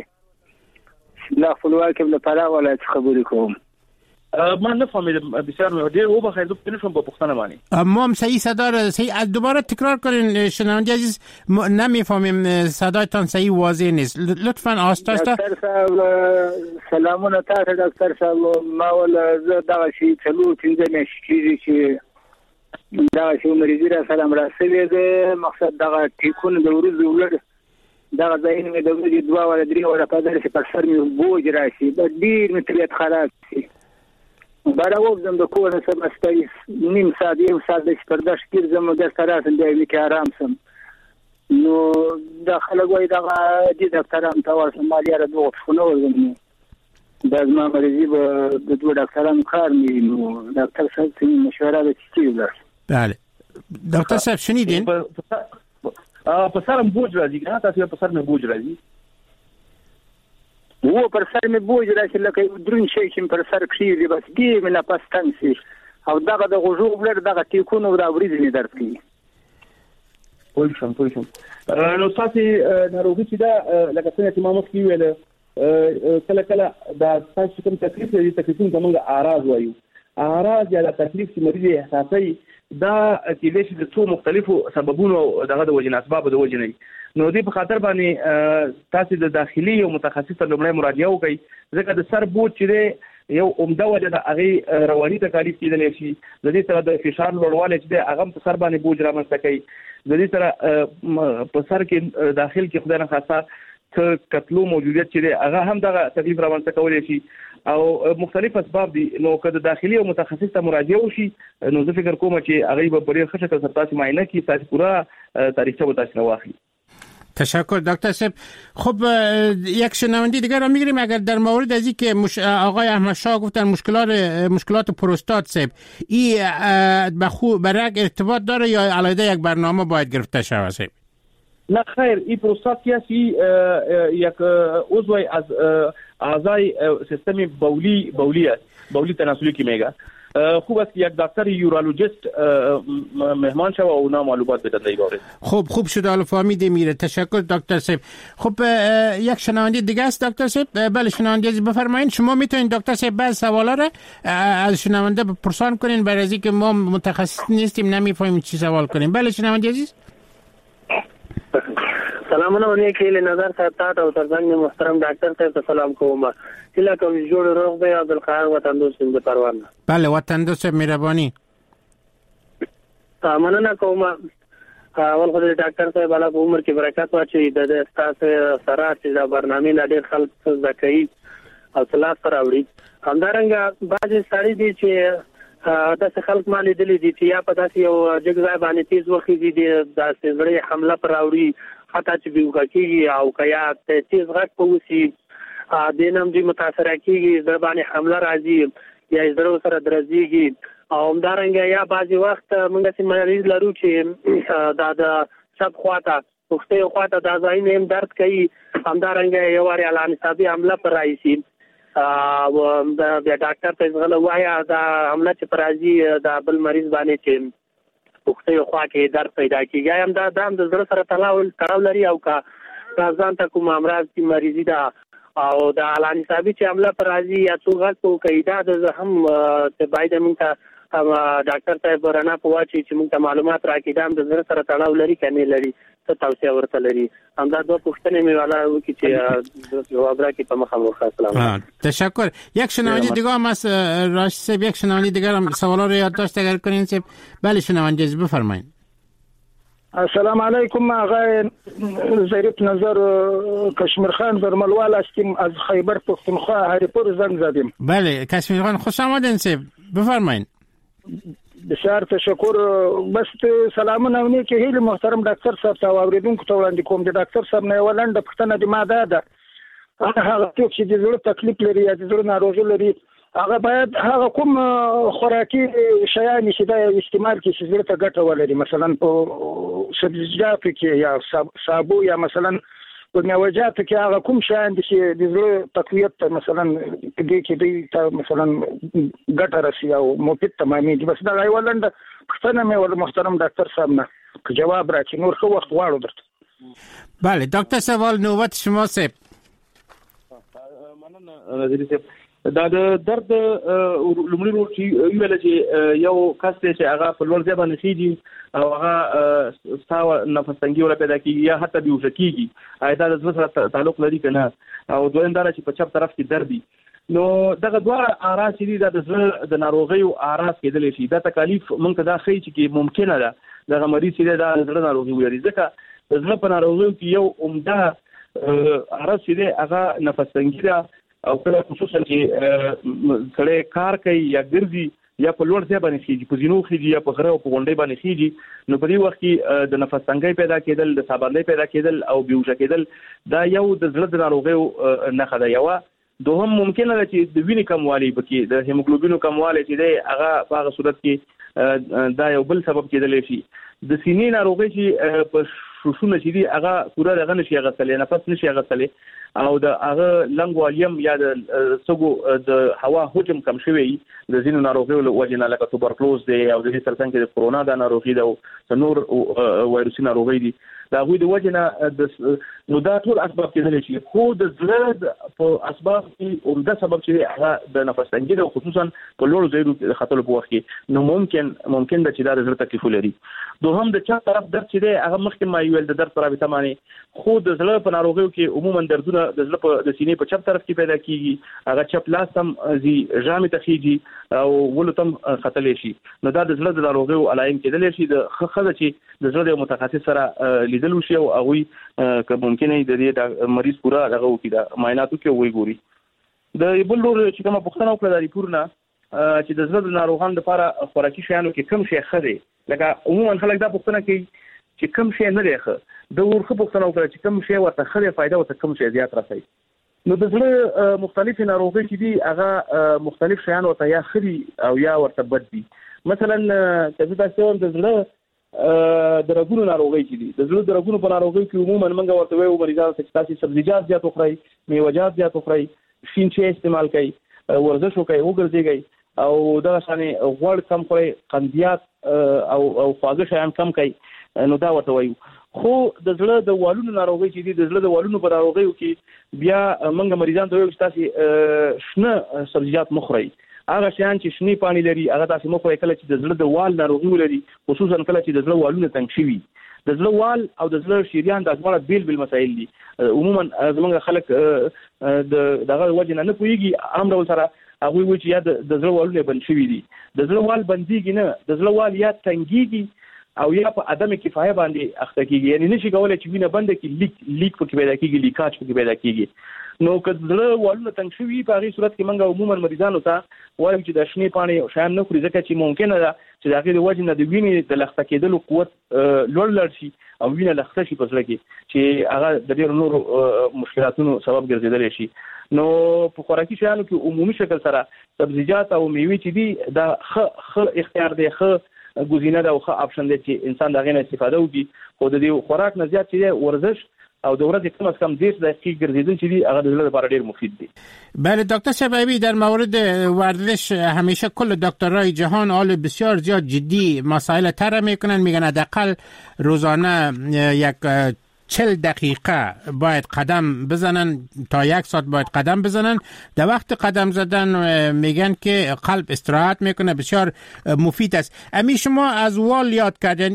لا خپلواکي م لپاره ولایت خبرې کوم. ما نفهمیدم بسیار ډېر وبخیر، زه نشم په پوښتنه باندې. ما هم صحیح صدا را صحیح دوباره تکرار کنین شنونده عزیز، نمیفهمیم صدایتان صحیح واضح نیست. لطفاً آهسته آهسته. دکتر صاحب سلامونه تاسو دکتر صاحب. ما ولا زه دا شي 4-5 میاشتې چې دا شي مریضي را سلام را سوي ده. مقصد دا ټیکونه د ورځې ولر دا ځاین مې د ورځې 2-3 په دغه پر سر مې بوج راشي، د ډیر مې طبیعت خراب شي. برای وقتم دو کور سب استایس نیم ساعت 1 ساعت دش پرداش گیرزم و در طرف دیوی که آرام سم نو داخل گوی داغا دی دکتران توارس مالیار دو خونه وزم باز ما مریضی با دو دکتران کار می نو دکتر صاحب تیم مشوره به چی بلر. بله دکتر صاحب شنیدین؟ پسرم بوج راځي کنه تاسو په سر مې بوج راځي. و پر سر مې بوج راځي لکه درون شي چې پر سر کړی بس دی مې نه پستان شي او دغه د غوږو بلر دغه ټیکونو دا ورېځ نه درد کوي. پوه شم نو تاسو ناروغي چې دا لکه څنګه چې ما مخکې ویل کله دا تاسو کوم تکلیف دي تکلیفونه کومه اعراض وایو. اعراض یا تکلیف چې مریض احساسي دا کېدای شي د څو مختلفو سببونو دغه د وجې اسباب د وجې نه نو دې په خاطر باندې تاسو د داخلي او متخصص ته لومړی مراجعه وکړئ ځکه د سر بوج چې یو عمده وجه د هغه رواني تکالیف کېدلی شي. د دې سره د فشار لوړوالی چې د هغه په سر باندې بوج رامنځته کوي. د دې سره په سر کې داخل کې خدای نه خاصه کتلو موجودیت چې هغه هم دغه تکلیف رامنځته کولی شي او مختلف اسباب دي. نو که د داخلي او متخصص ته مراجعه وشي نو زه فکر کوم چې هغه به په ډېر ښه شکل سره تاسو معاینه کړي، تاسو پوره تاریخچه به تاسو واخلي. تشکر دکتر صاحب. خب یک شنونده دیگر را میگیریم. اگر در مورد از اینکه آقای احمد شاه گفتن مشکلات پروستات صاحب این به رگ ارتباط داره یا علیه یک برنامه باید گرفته شود صاحب؟ نه خیر، این پروستات یک عضو از اعضای سیستم بولی است، بولی تناسلی که میگه. خوب است که یک دکتر یورولوژیست مهمان شود و اونا معلومات بدن در این باره. خوب شد، حالا فهمیده میره. تشکر دکتر صاحب. خب یک شنونده دیگه است دکتر صاحب. بله شنونده عزیز بفرمایید. شما میتونید دکتر صاحب بعض سوالا را از شنونده پرسان کنین برای اینکه ما متخصص نیستیم نمیفهمیم چی سوال کنیم. بله شنونده عزیز. سلامونه ونی کې له نظر صاحب ته او ترڅنګ محترم ډاکټر صاحب ته سلام کوم. چې کوم جوړ روغ دی عبدالقاهر وطن دوست د پروانه. بله وطن دوست مهرباني. مننه کوم. اول خو ډاکټر صاحب بالا په عمر کې برکت واچي. د تاسو سره چې دا برنامه لا ډېر خلک زکای او صلاح سره وړي. همدارنګه بعض سړي دي چې داسې خلک ما لیدلي دي چې یا په داسې یو جګ ځای باندې تیز وخیږي دي، داسې زړې حمله پر راوړي، حتی چې بیوقع کېږي او که یا تیز غږ په وسي دې نه هم دوی متاثره کېږي، زړه باندې حمله راځي یا یې زړه ورسره درزېږي. او همدارنګه یا بعضې وخت موږ داسې مریض لرو چې دا د چپ خواته پښتۍ خواته دا ځایونه هم درد کوي. همدارنګه یو وارې علامتسابي حمله پر رایسي او د ډاکټر ته غل وایا دا حمله چې پر راځي دا بل مریض باندې چې پښتۍ خوا کې درد پیدا کیږي. هم دا د زړه سره تړاو لري او کا ځان ته کوم امراض کی مریضي ده او د علامتسابي چې حمله پر راځي یا څو غږ په قاعده د هم ته باید موږ ته ډاکټر صاحب ورنه په واچي چې موږ ته معلومات راکړي دا د زړه سره تړاو لري کني لري څه توصيه ورته لري. همدا دوه پوښتنې مې والا وکړي چې جواب راکړي په مخه مو سلام. تشکر. یک شنونده دیگه هم از راشد صاحب، یک شنونده دیگه هم سوالا رو یادداشت اگر کنین صاحب. بله شنونده عزیز بفرمایید. السلام علیکم. آقای ظریف نظر کشمیر خان درملوال هستیم از خیبر پختونخوا هریپور زنگ زدیم. بله کشمیر خان خوش آمدین صاحب بفرمایید. بسیار تشکر. بس سلامونه ونی کې هیله محترم ډاکټر صاحب ته اوریدونکو ته وړاندې کوم. د ډاکټر صاحب نه ولنډه پښتنه د ماده ده هغه څوک چې د زړه تکلیف لري یا د زړه ناروغي لري هغه باید هغه کوم خوراکي شیان چې دا استعمال کړي چې زړه ته ګټه ولري، مثلا په سبزیجاتو کې یا صابو یا مثلا په میوه‌جاتو کې هغه کوم شیان چې د زړه تقویت ته مثلا دې کې دې مثلا ګټه رسي او مفید تمامېږي. بس دا یو لنډه پوښتنه مې ول محترم ډاکټر صاحب نه که جواب راکړي نور خو وخت غواړو درته. بله دکتر صاحب نوبت شما صاحب. مننه نظری صاحب. دا د درد لومړی ورو چې ویل چې یو کس چې هغه په لوړ ځای باندې خېږي او هغه ستاو نفس تنګي ولا پیدا کیږي یا حتی بیوشه کیږي دا د زړه سره تعلق لري کنه او دویم دا چې په چپ طرف کې درد دي. نو دغه دوه اعراض چې د زړه د ناروغي او اعراض کېدل شي دا تکالیف مونږ ته دا خې چې ممکنه ده دغه مریض چې د زړه ناروغي ولري. ځکه د زړه په ناروغي کې یو عمده اعراض چې هغه نفس تنګي ده او کله خصوصا چې سړی کار کوي یا ګرځي یا په لوړ ځای باندې خېږي، په زینو خېږي یا په غره او په غونډۍ باندې خېږي، نو په دې وخت کې د نفس تنګي پیدا کېدل، د سابندۍ پیدا کېدل او بیوشه کېدل دا یو د زړه د ناروغیو نښه ده. یو دوهم ممکنه ده چې د وینې کموالی پکې د هیموګلوبین کموالی چې دی هغه په هغه صورت کې دا یو بل سبب کېدلی شي. د سینې ناروغي چې په شوشونه چې دي هغه پوره دغه نشي اغوستلی، نفس نشي اغوستلی او د هغه لنګ والیم یا د سګو د هوا حجم کم شوی د ځینو ناروغیو له وجې نه لکه توبرکلوز دی او د دې سرطان کې د کرونا د ناروغي ده او نور وایروسي ناروغي دي. دا غوي د وجنه نو دا ټول اسباب کېدل شي خو د زړه په اسباب کې عمده سبب چې هغه د نفس تنګي او خصوصا په لوړ ځایونو خطر په وخت کې نو ممکن د چې دا زړه تکلیف لري دوهم د چا طرف درد چې دی هغه مخکې ما ویل د درد پر رابطه معنی خو د زړه په ناروغیو کې عموما دردونه د زړه په د سینې په چپ طرف کې پیدا کیږي هغه چپ لاس هم زی جامې تخیږي او ولتم خطر شي نو دا د زړه د ناروغیو علائم کېدل شي د خزه چې د زړه د متخصص سره لیدل شي او هغه که ممکنه د دې مریض پورا هغه وکړي د معایناتو کې وی ګوري د بل لور چې کومه پوښتنه وکړه د ریپورټ نه چې د زړه د ناروغانو لپاره خوراکي شیانو کې کم شي خدي لکه عموما خلک دا پوښتنه کوي چې کم شي نه لري د ورخه پوښتنه وکړه چې کم شي ورته خدي فائدہ او کم شي زیات راځي نو د زړه مختلف ناروغي چې دي هغه مختلف شیان ورته یا خدي او یا ورته بد دي مثلا کله تاسو د زړه د رګونو ناروغي چې دي د زړه د رګونو په ناروغي کې عموما موږ ورته وایو مریضانو ته تاسو سبزیجات زیات خورئ میوه‌جات زیات خورئ شین چای استعمال کوي ورزش وکړي وګرځي او دا شانې غوړ کم خوري قندیات او خواږه شیان کم کوي نو دا ورته وایو خو د زړه د والونو ناروغي چې دي د زړه د والونو په ناروغیو کې بیا موږ مریضان ته وایو چې تاسو شنه سبزیجات مخورئ هغه شیان چې شنی پانی لري هغه تاسو مخورئ کله چې د زړه د وال ناروغي ولري خصوصا کله چې د زړه والونه تنګ شي د زړه وال او د زړه شریان د ډول بیل مسایل دي عموما زمونږ خلک دغه وجه نه پويږي عام ډول سره هغه وی چې یا د زړه والونه بند شوي دي د زړه وال بنديږي نه د زړه وال یا تنګيږي او یا په عدم کفایه باندې اخته کیږي یعنی نشي کولای چې وینه بند کې لیک پکې پیدا کیږي لیکاج پکې پیدا کیږي نو که زړه والونه تنګ شوي په هغه صورت کې موږ عموما مریضانو ته وایو چې د شنې پانی او شیان نه خوري ځکه چې ممکنه ده چې د هغې د وجې نه د وینې د لخته کېدلو قوت لوړ شي او وینه لخته شي په زړه کې چې هغه د ډېرو نورو مشکلاتونو سبب ګرځېدلی شي نو په خوراکي شیانو کې عمومي شکل سره سبزیجات او میوې چې دي دا ښه اختیار دی ښه ګزینه ده او ښه اپشن دی چې انسان د هغې نه استفاده وکړي خو د دې خوراک نه زیات چې دی ورزش او د ورځې کم از کم 10 دقیقې ګرځېدل چې دي هغه د زړه لپاره ډېر مفید دي. بله دکتر شبابی در مورد ورزش همیشه کل دکترای جهان حال بسیار زیاد جدی مسائل طرح میکنن میگن حداقل روزانه یک 40 دقیقه باید قدم بزنن تا 1 ساعت باید قدم بزنن در وقت قدم زدن میگن که قلب استراحت میکنه بسیار مفید است. امی شما از وال یاد کردن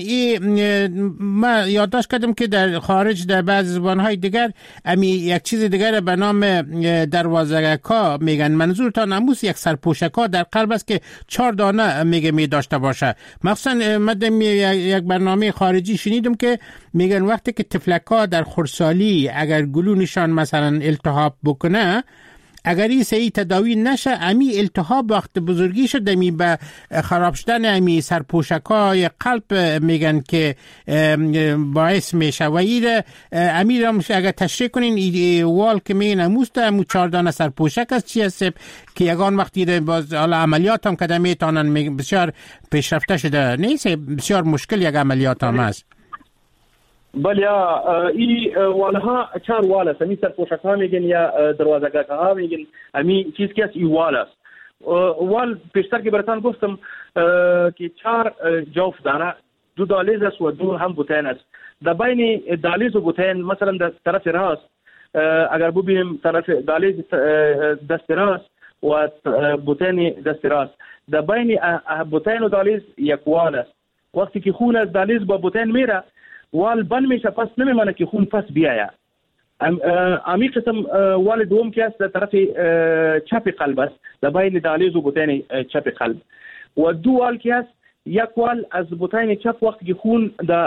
ما یادداشت کردم که در خارج در بعض زبانهای دیگر امی یک چیز دیگر به نام دروازه‌کا میگن منظورتان اموس یک سرپوشکا در قلب است که 4 دانه میگه می داشته باشه. مخصوصا من یک برنامه خارجی شنیدم که میگن وقتی که تفلک در خردسالی اگر گلونشان مثلا التهاب بکنه اگر این صحیح تداوی نشه امی التهاب وقت بزرگی شده می به خراب شدن امی سرپوشکای قلب میگن که باعث میشه و این امی را اگر تشریح کنین وال که میگن اموسته امو 4 دانه سرپوشک است چی هست که یگان وقتی باز عملیات هم کده میتونن بسیار پیشرفته شده نیست بسیار مشکل یک عملیات هم است. بله ای والها 4 واله سمی سرپوشک‌ها میگن یا دروازه‌گاه‌ها میگن امی چیز که است ای وال است وال پیشتر که براتان گفتم که 4 جفت دانه 2 دالیز است و 2 هم بوتین است در بین دالیز و بوتین مثلا در طرف راست اگر ببینیم طرف دالیز دست راست و بوتین دست راست در بین بوتین و دالیز یک وال است وقتی که خون از دالیز با بوتین میره وال بند میشه پس نمیمانه که خون پس بیایه امی قسم وال دوم که است در طرف چپ قلب است در بین دالیز و بوتین چپ قلب و 2 وال که است یک وال از بوتین چپ وقتی که خون در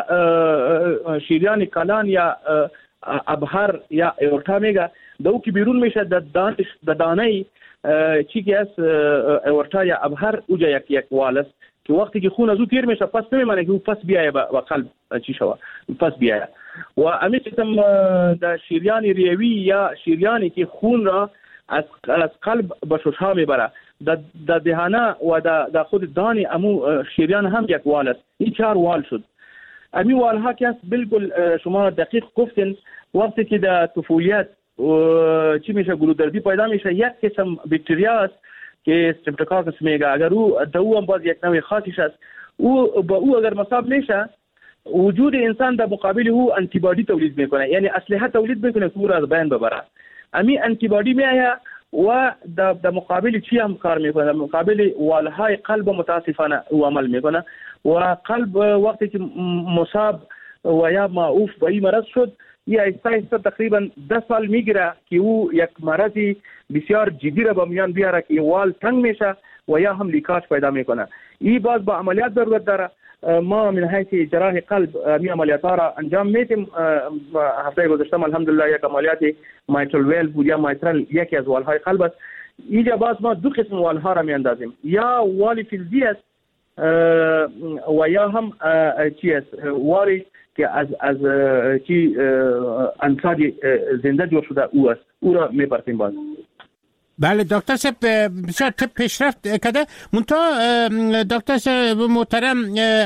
شریان کلان یا ابهر یا اورتا میگه دو که بیرون میشه در دانه چی که است اورتا یا ابهر اوجا یک وال است که وقتی که خون از او تیر میشه پس نمیمانه که او پس بیایه و قلب چی شوه پس بیایه و امی قسم در شریان ریوی یا شریانی که خون را از قلب به ششها میبره در دهانه و در خود دانی امو شریان هم یک وال است این 4 وال شد امی وال ها که است بالکل شما دقیق گفتین وقتی که در طفولیت چی میشه گلودردی پیدا میشه یک قسم باکتریا است که استرپتوکاکس میگه اگر او هم باز یک نوع خاصیش است او با او اگر مصاب میشه وجود انسان در مقابل او انتی بادی تولید میکنه، یعنی اسلحه تولید میکنه که او را از بین ببره. امی انتی بادی میآید و در مقابل چی هم کار میکنه؟ در مقابل والهای قلب متاسفانه او عمل میکنه و قلب وقتی که مصاب و یا معوف به این مرض شد، یا ایستا تقریبا 10 سال میگیره که او یک مرضی بسیار جدی را به میان بیاره که وال تنگ میشه و یا هم لیکاژ پیدا میکنه. این باز با عملیات ضرورت داره. ما من حیث جراح قلب می عملیات را انجام میدیم. هفته گذشته الحمدلله یک عملیات مایترال ویل بود یا مایترال یکی از والهای قلب است. اینجا باز ما 2 قسم والها را میاندازیم، یا والی فلزی است و یا هم چی است والی که از چی انسان زنده جور شده او است، او را میپرسیم باز. بله دکتر صاحب بسیار پیشرفت کرده. منتها دکتر صاحب محترم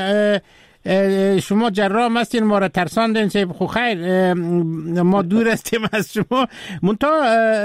شما جراح هستین، ما را ترساندین صاحب. خو خیر ما دور هستیم از شما. منتها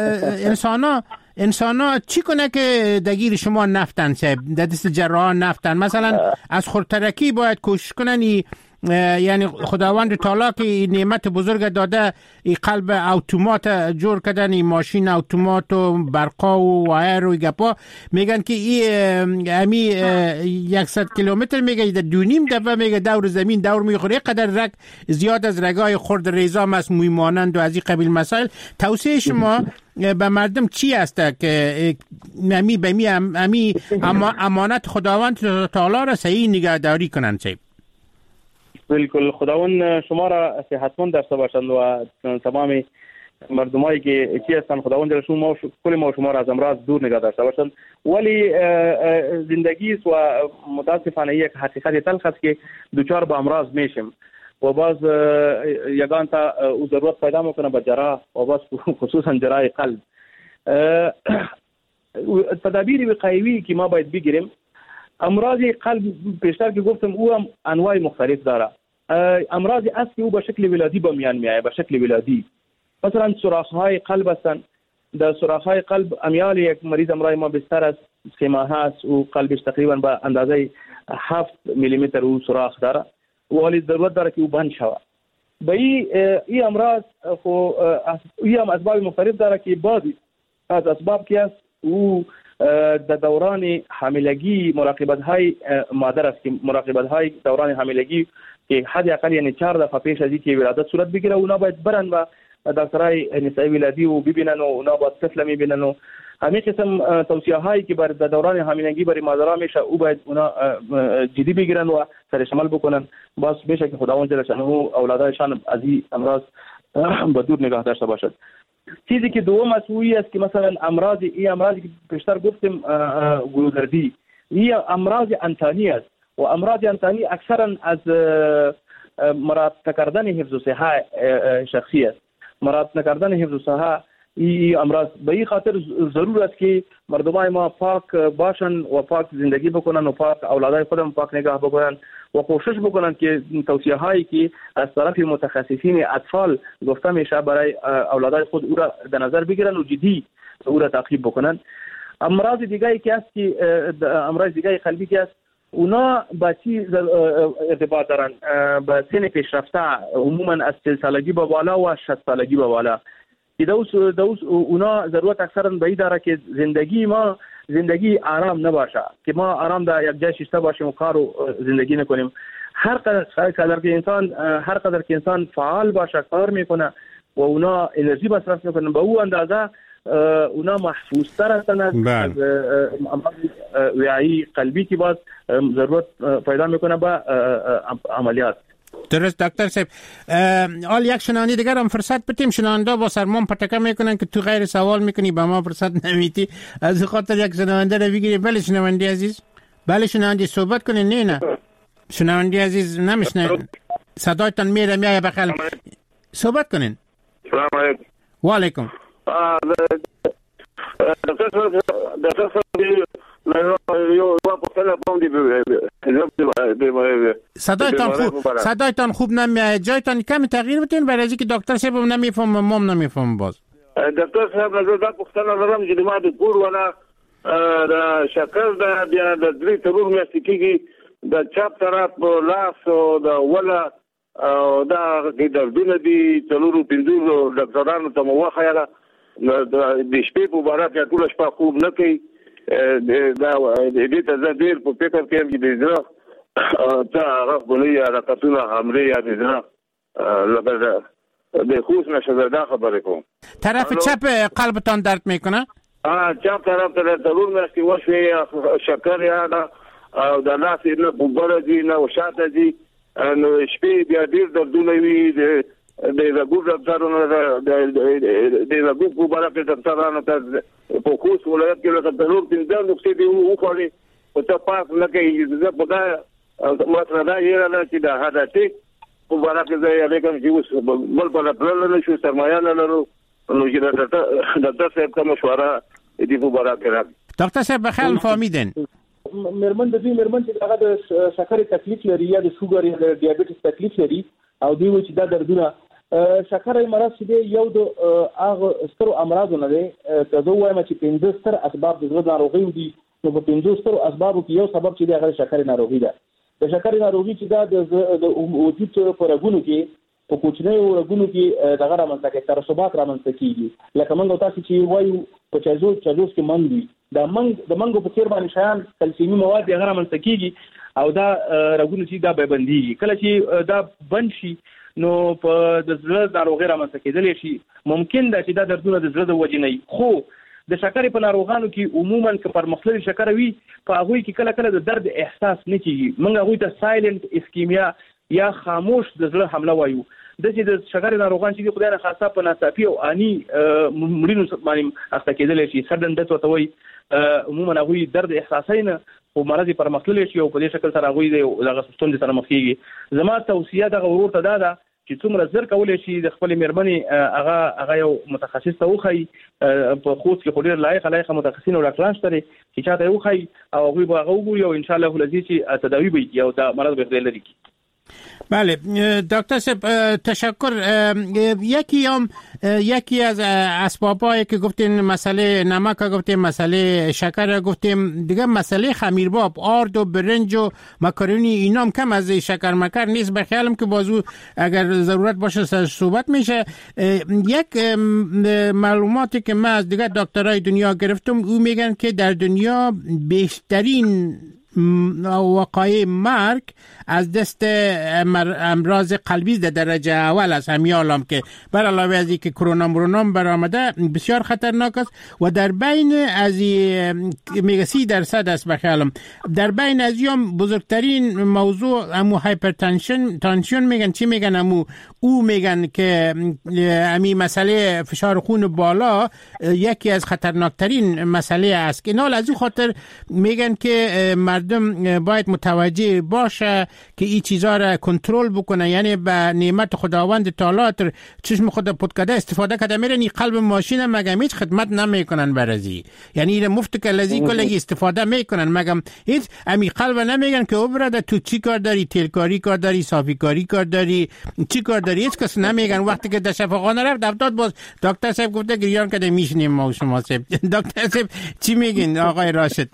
انسانا چی کنه که دگیر شما نفتن صاحب، در دست جراحان نفتن؟ مثلا از خودترکی باید کوشش کنن، یعنی خداوند تعالی که نعمت بزرگ داده این قلب اتومات جور کردن، این ماشین اتومات و برقا و وایر و گپا، میگن که این امی 100 کیلومتر میگه در 2.5 دفعه میگه دور زمین دور میخوره، قدر رگ زیاد از رگای خرد ریزا مس موی مانند و از این قبیل مسائل. توصیه شما به مردم چی است که امی امانت خداوند تعالی را صحیح نگهداری کنند؟ بالکل خداوند شما را صحتمند داشته باشند و تمام مردمایی که چی هستند خداوند شما کل ما شما را از امراض دور نگه داشته باشند. ولی زندگی است و متاسفانه یک حقیقت تلخ است که دوچار به امراض میشیم و باز یگان تا ضرورت پیدا میکنه به جراح و باز خصوصا جراح قلب. تدابیر وقایوی که ما باید بگیریم. امراض قلب پیشتر که گفتم او هم انواع مختلف داره. امراض اصلی او به شکل ولادی به میان میاد، به شکل ولادی. مثلا سوراخ‌های قلب هستند. در سوراخ‌های قلب امیال یک مریض امرای ما بستر است، 3 ماه است و قلبش تقریبا به اندازه 7 میلیمتر او سوراخ داره ولی ضرورت داره که او بند شود. به این امراض خو این هم اسباب مختلف داره که بعضی از اسباب که است او در دوران حاملگی مراقبت‌های مادر است که مراقبت‌های دوران حاملگی که حد اقل یعنی 4 دفعه پیش از اینکه ولادت صورت بگیره اونا باید برن و دکترای نسایی ولادی و ببینن و اونا باید طفل میبینن و همین قسم توصیه هایی که بر دوران حاملگی برای مادرها میشه او باید اونا جدی بگیرن و سرش عمل بکنن. باز بشه که خداوند جل شانه اولادایشان از این امراض به دور نگاه داشته باشد. چیزی که دوم مسئولی است که مثلا امراضی که پیشتر گفتیم گلودردی، این امراض انتانی است و امراض انتانی اکثرا از مراد کردن حفظ صحه شخصی است. مراد نکردن حفظ صحه این امراض به این خاطر ضرور است که مردمان ما پاک باشن و پاک زندگی بکنن و پاک اولادای خودم پاک نگاه بکنن و کوشش بکنن که توصیه هایی که از طرف متخصصین اطفال گفته میشه برای اولادای خود او را در نظر بگیرن و جدی او را تعقیب بکنن. امراض دیگری که است که امراض دیگری قلبی که است اونا با چی ارتباط دارن؟ با سن پیشرفته، عموما از 40 سالگی به بالا و 60 سالگی به بالا که دوست اونا ضرورت اکثرا به این داره که زندگی آرام نباشه، که ما آرام در یک جای شیسته باشیم و کار و زندگی نکنیم. هر قدر که انسان فعال باشه، کار میکنه و اونا انرژی مصرف میکنن، به او اندازه اونا محفوظ تر هستند از امراض وعی قلبی که باز ضرورت پیدا میکنه به عملیات. درست دکتر صاحب. حال یک شنونده دیگر هم فرصت بدیم. شنونده با سرمان پتکه میکنن که تو غیر سوال میکنی به ما فرصت نمیدی، از خاطر یک شنونده رو بگیری. بله شنونده عزیز، بله شنونده صحبت کنین. نه شنونده عزیز نمیشنه، صدایتان میره بخل صحبت کنین. سلام علیکم. و علیکم. صدایتان خوب نمیاد، جایتان کمی تغییر بدین برای اینکه دکتر صاحب نمیفهم مام نمیفهم. باز دکتر صاحب نظر دا پختنه دارم چې ما د کور ولا د شکر د بیا د درې ترور میاشتې کېږي د چپ طرف لاس او د ولا دا کې دردونه دي څلورو پنځو ډاکټرانو ته مو وخیاله د شپې په باره کې ټول شپه خوب نه کوي دا دې ته ډېر په فکر کې دي زه تا غوړي حرکتونه حمله یا دي زه لکه د خوش نشه دا خبره کوم. طرف چپ قلبتان درد میکنه؟ چپ طرف ته ضرور مشکل وشوي شکر یا او د لاس نه بوبره دي نه وشاته دي نو شپې بیا ډیر دردونه وي د زګور ډاکټرونو د زګور په باره کې ډاکټرانو ته په خوست ولایت کې لکه ضرور پنځه نقطې دی وخوري او ته پاس نه کوي زه په دا مطلب دا یې نه چې دا هداتي په باره کې زه یې کوم چې اوس بل بل پرل نه شو سرمایه نه لرو نو چې ډاکټر صاحب کوم مشوره دې په باره کې راځي. ډاکټر صاحب بخیر فهمیدن مرمن چې هغه د شکر تکلیف لري یا د شوګر یا د ډیابټیس تکلیف لري او دوی چې دا دردونه شکر مرض دی یو د هغه سترو امراض نه دی ته دوه وایم چې 15 ستر اسباب د زړه ناروغي دي نو په 15 ستر اسبابو کې یو سبب چې دی هغه شکر ناروغي ده. د شکر ناروغي چې دا د وجود پر رګونو کې په کوچنیو رګونو کې دغه رامنځته کې ترسبات رامنځته کیږي لکه موږ تاسو چې وایو په چازوس کې منګ وي د منګو په څیر باندې شیان کلسیمي مواد هغه رامنځته کیږي او دا رګونو چې دا به بنديږي کله چې دا بند شي نو په د زړه ناروغي رامنځته کېدلی شي ممکن ده چې دا دردونه د زړه د وجې نه خو د شکر په ناروغانو کې عموما که پر مختلف شکر وي په هغه کې کله کله د درد احساس نه کیږي موږ هغه ته سایلنت اسکیمیا یا خاموش د زړه حمله وایو د چې د شکر ناروغان چې خدای نه خاصه په ناڅاپي او اني مړینو باندې اخته کېدل شي سډن ډیث ورته وایي عموما هغه درد احساسای نه او مرض پر مختلف شي او په دې شکل سره هغه دغه ستوند سره مخ کیږي. زما توصیه دغه ورور ته ده چې څومره زر کولای شي د خپل میرمنې هغه یو متخصص ته وخی په خوست کې ډېر لایق متخصصین او ډاکټران شته چې چاته وخی او هغه به هغه وګوري او ان شاء الله ولذي چې تداوی به او دا مرض به خدای لري. بله دکتر صاحب تشکر. یکی از اسبابایی که گفتین مسئله نمک گفتیم مسئله شکر گفتیم دیگه مسئله خمیرباب آرد و برنج و مکارونی اینام کم از شکر مکر نیست به خیالم که بازو اگر ضرورت باشه صحبت میشه. یک معلوماتی که من از دیگه دکترای دنیا گرفتم او میگن که در دنیا بیشترین وقایع مرگ از دست امراض قلبی در درجه اول است همین عالم که بر علاوه از اینکه کرونا برآمده بسیار خطرناک است و در بین از میگه 30% است به خیالم در بین از این بزرگترین موضوع امو هایپرتنشن میگن چی میگن امو او میگن که امی مسئله فشار خون بالا یکی از خطرناکترین مسئله است که نال از این خاطر میگن که مردم باید متوجه باشه که این چیزا را کنترل بکنه یعنی به نعمت خداوند تعالی چشم خود پدکده استفاده کرده میرن این قلب ماشین مگم هیچ خدمت نمیکنن برازی یعنی این مفت کلزی کلگی استفاده میکنن مگم هیچ امی قلب نمیگن که او برادر تو چی کار داری تیلکاری کار داری صافی کاری کار داری چی کار داری هیچ کس نمیگن. وقتی که در شفاخانه رفت افتاد باز دکتر صاحب گفته گریان کده میشنیم ما و شما صاحب. دکتر صاحب چی میگین آقای راشد؟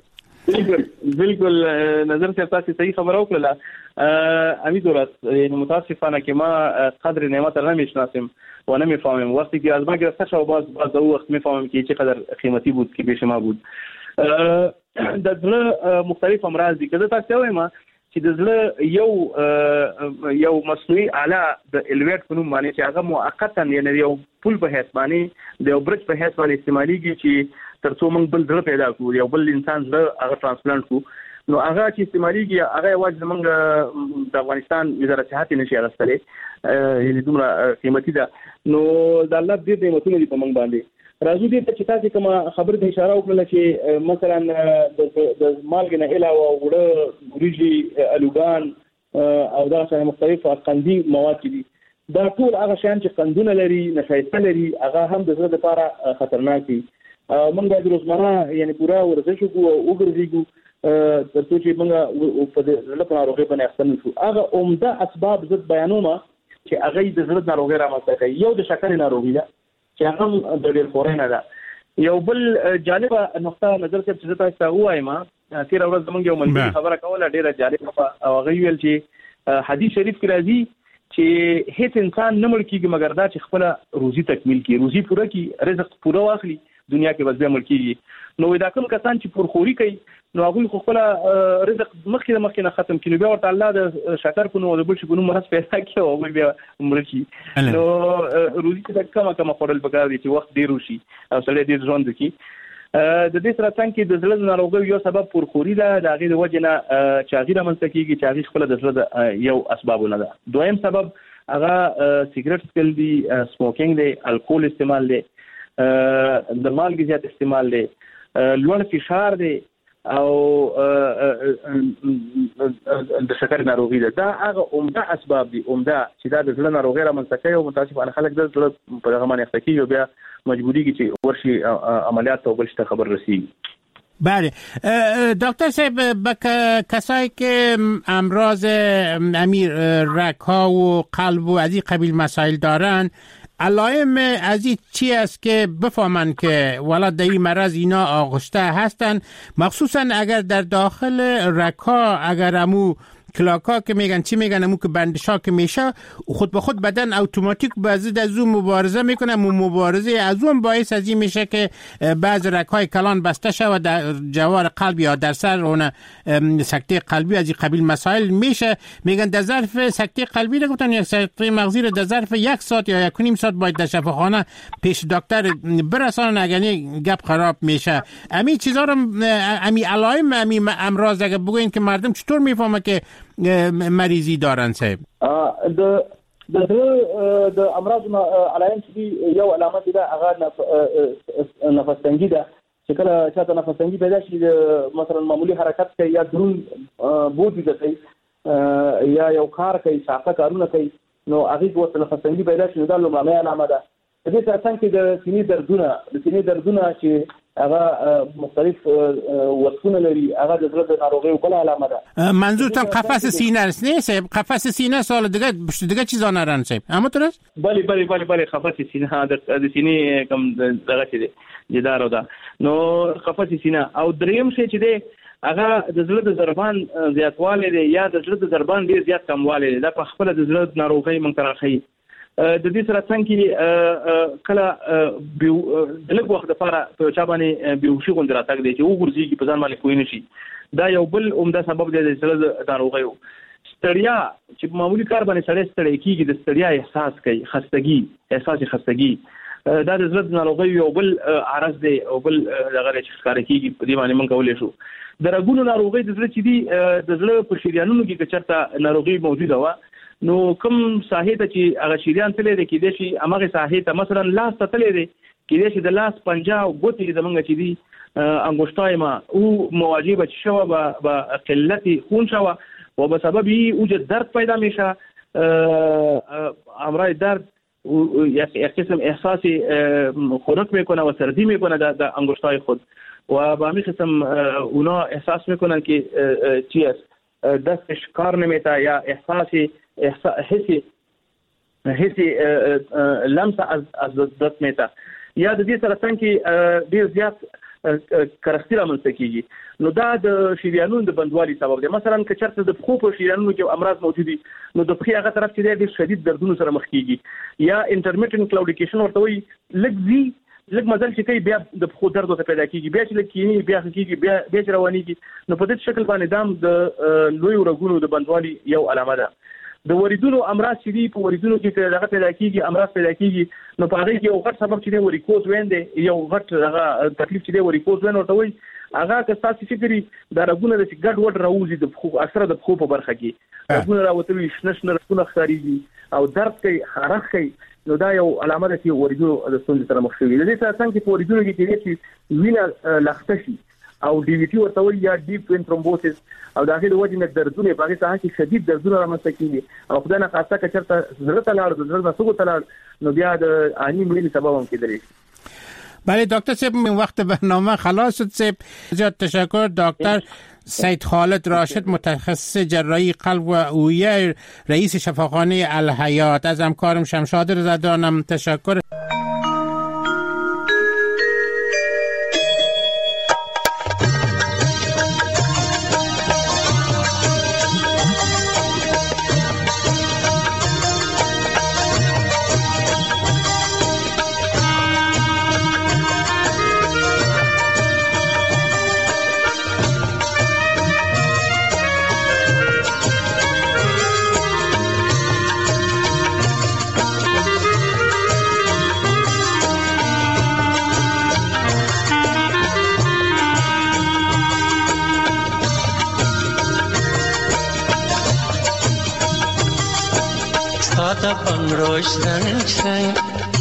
بالکل نظر صاحب تاسو صحیح خبره وکړه. امید ورات متاسفانه که ما قدر نعمت را نمیشناسیم و نمیفهمیم وقتی که از ما گرفته شد باز او وقت میفهمیم که چقدر قیمتی بود که پیش ما بود. د زړه مختلف امراض دي که تاسو وایم چې د زړه یو مصنوعي آله د الویټ په نوم باندې چې هغه موقتا یعنی یو پل په حیث باندې د یو برج په حیث باندې استعمالېږي چې ترڅو موږ بل زړه پیدا کړو یو بل انسان زړه هغه ترانسپلانت کړو نو هغه چې استعمالېږي هغه یوازې موږ د افغانستان وزارت صحت نشي اغستلی یعنی دومره قیمتي ده نو د الله دې نعمتونه دي په موږ باندې راځو دې ته چې تاسو کوم خبر ته اشاره وکړه چې مثلا د مالګ نه علاوه وړه ګریجی الوګان او دا څنګه مختلف قندي مواد دي دا ټول هغه شیان چې قندونه لري نشایسته لري هغه هم د زړه لپاره خطرناک دي. موږ باید روزمره یعنی پورا ورزش وکړو او وګرځېږو ترڅو چې موږ په زړه په ناروغۍ باندې اخته نه شو. هغه عمده اسباب زه بیانوم چې هغه د زړه ناروغۍ رامنځته کوي. یو د شکر ناروغي ده چې هغه د ډېر خورۍ نه ده. یو بل جالبه نقطه نظر چې تاسو ته وایم تیر ورځ موږ یو منځي خبره کوله ډېره جالبه او هغه ویل چې حدیث شریف کې راځي چې هیڅ انسان نه مړ کیږي مګر دا چې خپل روزي تکمیل کړي، روزي پوره کړي، رزق پوره واخلي، دنیا کې بس به مړ کیږي. نو دا کوم کسان چې پرخوري کوي نو هغه خپل رزق مخکې نه ختم کړي، بیا ورته الله د شکر په نوم د بل شي په نوم مرز پیدا کړي او بیا مړ شي. نو روزي ته کومه خورل پکار دي چې وخت ډیر وشي او سړی ډیر ژوند وکړي. د دې سره څنګه د زړه ناروغۍ یو سبب پرخوري ده، د هغې د وجې نه چې هغې رامنځته کېږي چې هغې خپله د زړه یو اسبابونه ده. دویم سبب هغه سیګرټ څکل دي، سموکینګ دی، الکول استعمال دی، د مالګې زیات استعمال دی، لوړ فشار دی او د شکر ناروغي ده. دا هغه عمده اسباب دي، عمده چې دا د زړه ناروغۍ رامنځته کوي او متاسفانه خلک د زړه په دغه باندې اخته کېږي او بیا مجبوری کی چې ورشي عملیات او بلشته خبر رسیږي. بله دکتر صاحب، کسایی که امراض رگ‌ها و قلب و از این قبیل مسائل دارن، علائم از این چی است که بفهمن که والا در این مرض اینا آغشته هستن، مخصوصا اگر در داخل رگ‌ها اگر امو کلاکا که میگن چی میگن امو که بندشا که میشه خود به خود بدن اتوماتیک با ضد از اون مبارزه میکنه، مبارزه از اون باعث از این میشه که بعض رگ‌های کلان بسته شه و در جوار قلب یا در سر اون سکته قلبی از این قبیل مسائل میشه. میگن در ظرف سکته قلبی رو گفتن یک سکته مغزی رو در ظرف 1 ساعت یا 1.5 ساعت باید در شفاخانه پیش دکتر برسانن اگر نه گپ خراب میشه. امی چیزا رو امی علائم امی امراض اگر بگوین که مردم چطور میفهمه که مریضی دارن صاحب؟ د امراض علائم چې یو علامه ده هغه نفس تنګي ده، چې کله چاته نفس تنګي پیدا شي مثلا معمولی حرکت کوي یا درون بوج کوي یا یو کار کوي، شاقه کارونه کوي، نو هغه ورته نفس تنګي پیدا شي، دا لومړنۍ علامه ده. د دې ترڅنګ کې د سینې دردونه چې هغه مختلف وصفونه لري، هغه د زړه د ناروغۍ بل علامه ده. منظورتان قفس سینه است نه صاحب؟ قفس سینه سال دیگه چیزا نرن صاحب؟ همونطور است؟ بله قفس سینه د سینې کوم دغه چې دی جدار ده. نو قفس سینه او دریم شی چې دی هغه د زړه د ضربان زیاتوالی دی یا د زړه د ضربان ډیر زیات کموالی دی. دا په خپل د زړه ناروغۍ مونږ ته راښيي. د دې سره څنګه کله د لږ وخت لپاره په چا باندې بیهوشي غوندې راتګ دی چې وګرځېږي په ځان باندې کوی نشي، دا یو بل عمده سبب دی د زړه د ناروغیو. ستړیا چې معمولی کار باندې سړی ستړی کېږي، د ستړیا احساس کوي، احساس خستګي، دا د زړه د ناروغیو یو بل عرض دی او بل دغه چې ښکاره کېږي. په دې باندې موږ کولی شو د رګونو ناروغۍ د زړه چې دي د زړه په شریانونو کې که چېرته ناروغي موجوده وه نو کوم ساحې ته چې هغه شریان تللی دی کېدای شي همغې ساحې ته مثلا لاس ته تللی دی کېدای شي د لاس پنجه او ګوتې زمونږ چې دي انګشتای ما او مواجه به شوه به قلت خون شوه و به سبب اوجد درد پیدا میشه، امراض درد یک قسم احساس خنک میکنه و سردی میکنه در انگشتای خود و به همین قسم اونا احساس میکنن که چی است دستش کار نمیته یا حسی لمس از دست میته یا د دې سره څنګه ډیر زیات کرختی رامنځته کیږي. نو دا د شریانونو د بندوالي سبب دی. مثلا که چېرته د پښو په شریانونو کې امراض موجود دي نو د پښې هغه طرف چې ډېر شدید دردونو سره مخ کیږي یا انټرمیټنټ کلاوډیکیشن ورته وایي، لږ مزل چې کوي بیا د پښو درد ورته پیدا کیږي، بیا چې لږ کینی بیا کیږي بیا چې روانېږي. نو په دې شکل باندې دام د لوی رګونو د بندوالي یو علامه ده. د وریدونو امراض چې دي په وریدونو کې دغه پیدا کیږي، امراض پیدا کیږي، نو په هغه کې یو غټ سبب چې دی وریکوز وین دی، یو غټ هغه تکلیف چې دی وریکوز وین ورته وایي. هغه که تاسو فکرې دا رګونه د ګډ وډ راوځي د پښو اکثره د پښو په برخه کې رګونه راوتلي شنه رګونه ښکارېږي او درد کوي، خارښ کوي، نو دا یو علامه ده چې وریدونو د ستونزې سره مخ شوي. د دې سره څنګه په وریدونو کې کېدای شي وینه لخته شي او ډي وي ټي ورته وایي یا ډیپ وین ترومبوسس او د هغې د وجې نه دردونه په هغې ساحه کې شدید دردونه رامنځته کېږي او خدای نخواسته که چېرته زړه ته لاړ د زړه نه سږو ته لاړ نو بیا د آني مړینې سبب هم کېدلی شي. بله دکتر صاحب من وقت برنامه خلاص شد صاحب. زیاد تشکر دکتر سید خالد راشد متخصص جراحی قلب و اوعیه رئیس شفاخانه الحیات. از همکارم شمشاد رضادانم تشکر. ساده پنګړو شرنګ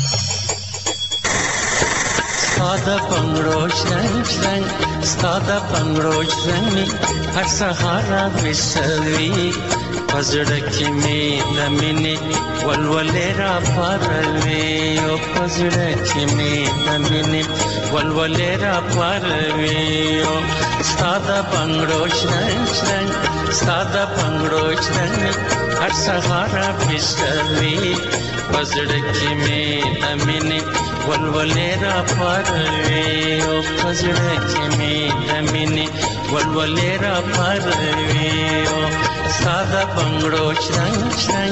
ساده پنګړو شرنګ ساده پنګړو شرنګ هر سهار وسوي پزړه کې مې د مینې ولولې را پاروي او پزړه کې مې د مینې ولولې را پاروي او ساده پنګړو شرنګ ساده پنګړو شرنګ هر سهار وسوي پزړه کې مې د مینې ولولې را پاروي او پزړه کې مې د مینې ولولې را پاروي او ساده پنګړو شرنګ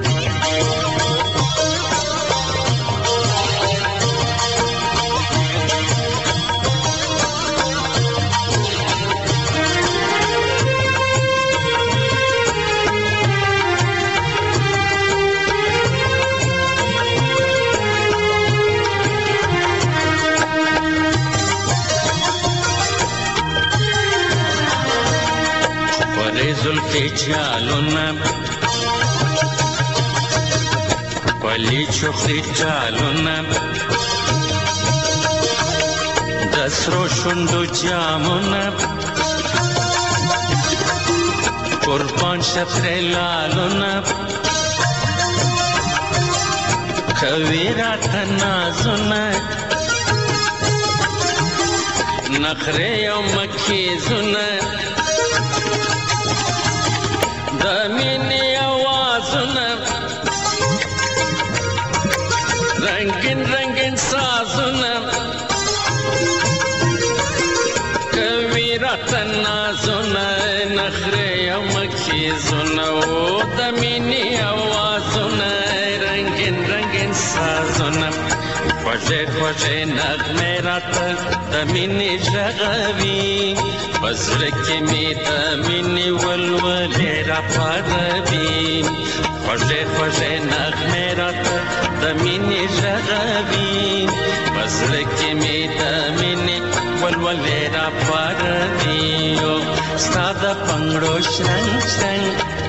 زلفی چالونا پلی چوخی چالونا دسرو شندو جامونا قربان شفر لالونا کویرا تنازونا نخره یو مکیزونا د مینې آوازونه رنگین رنگین سازونه کوي راته نازونه نخرې او مکیزونه او د مینې آوازونه رنگین رنگین سازونه خوږې خوږې نغمې راته د مینې ږغوي په زړه کې مې د مینې ولولې را پاروي خوږې خوږې نغمې راته د مینې ږغوي په زړه کې مې د مینې ولولې را پاروي او ستا د پنګړو شرنګ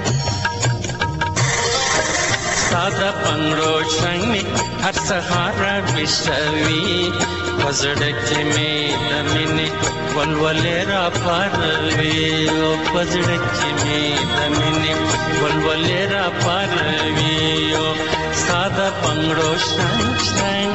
ستا د پنګړو شرنګ هر سهار وسوي په زړه کې مې د مینې ولولې را پاروي او په زړه کې مې د مینې ولولې را پاروي او ستا د پنګړو شرنګ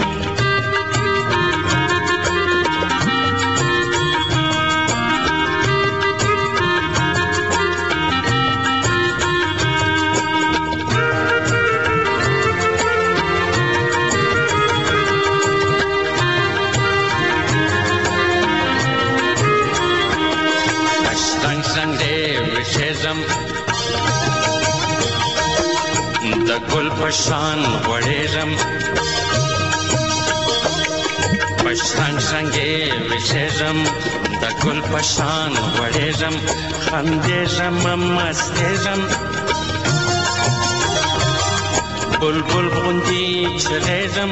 د ګل پشان وړېږم پشان څنګه وشېږم د ګل پشان وړېږم خندېږم مستېږم بلبل غوندې چغېږم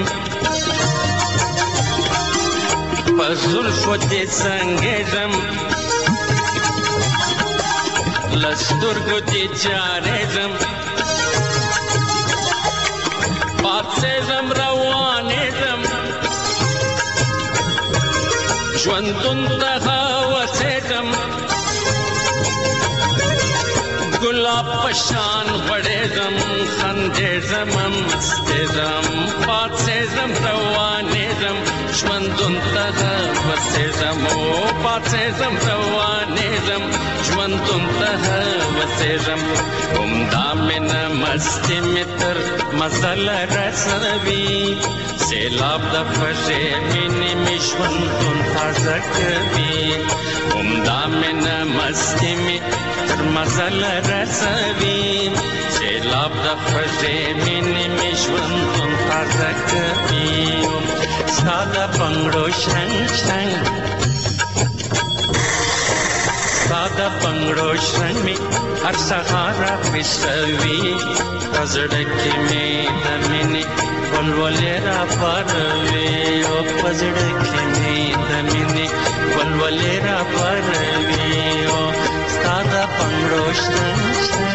په زلفو دې څنګېږم له سترګو دې جارېږم پاڅېږم روانېږم ژوندون ته هوسېږم ګلاب په شان غوړېږم خندېږم مستېږم پاڅېږم روانېږم ژوندون ته هوسېږم پاڅېږم روانېږم ژوندون ته هوسېږم همدا مینه مستي مې تر مزل رسوي سیلاب د خوږې مینې مې ژوندون تازه کوي همدا مینه مستي مې تر مزل رسوي سیلاب د خوږې مینې مې ژوندون تازه کوي ستا د پنګړو شرنګ ستا د پنګړو شرنګ مې هر سهار وسوي په زړه کې مې د مینې ولولې را پاروي او په زړه کې مې د مینې ولولې را پاروي او ستا د پنګړو شرنګ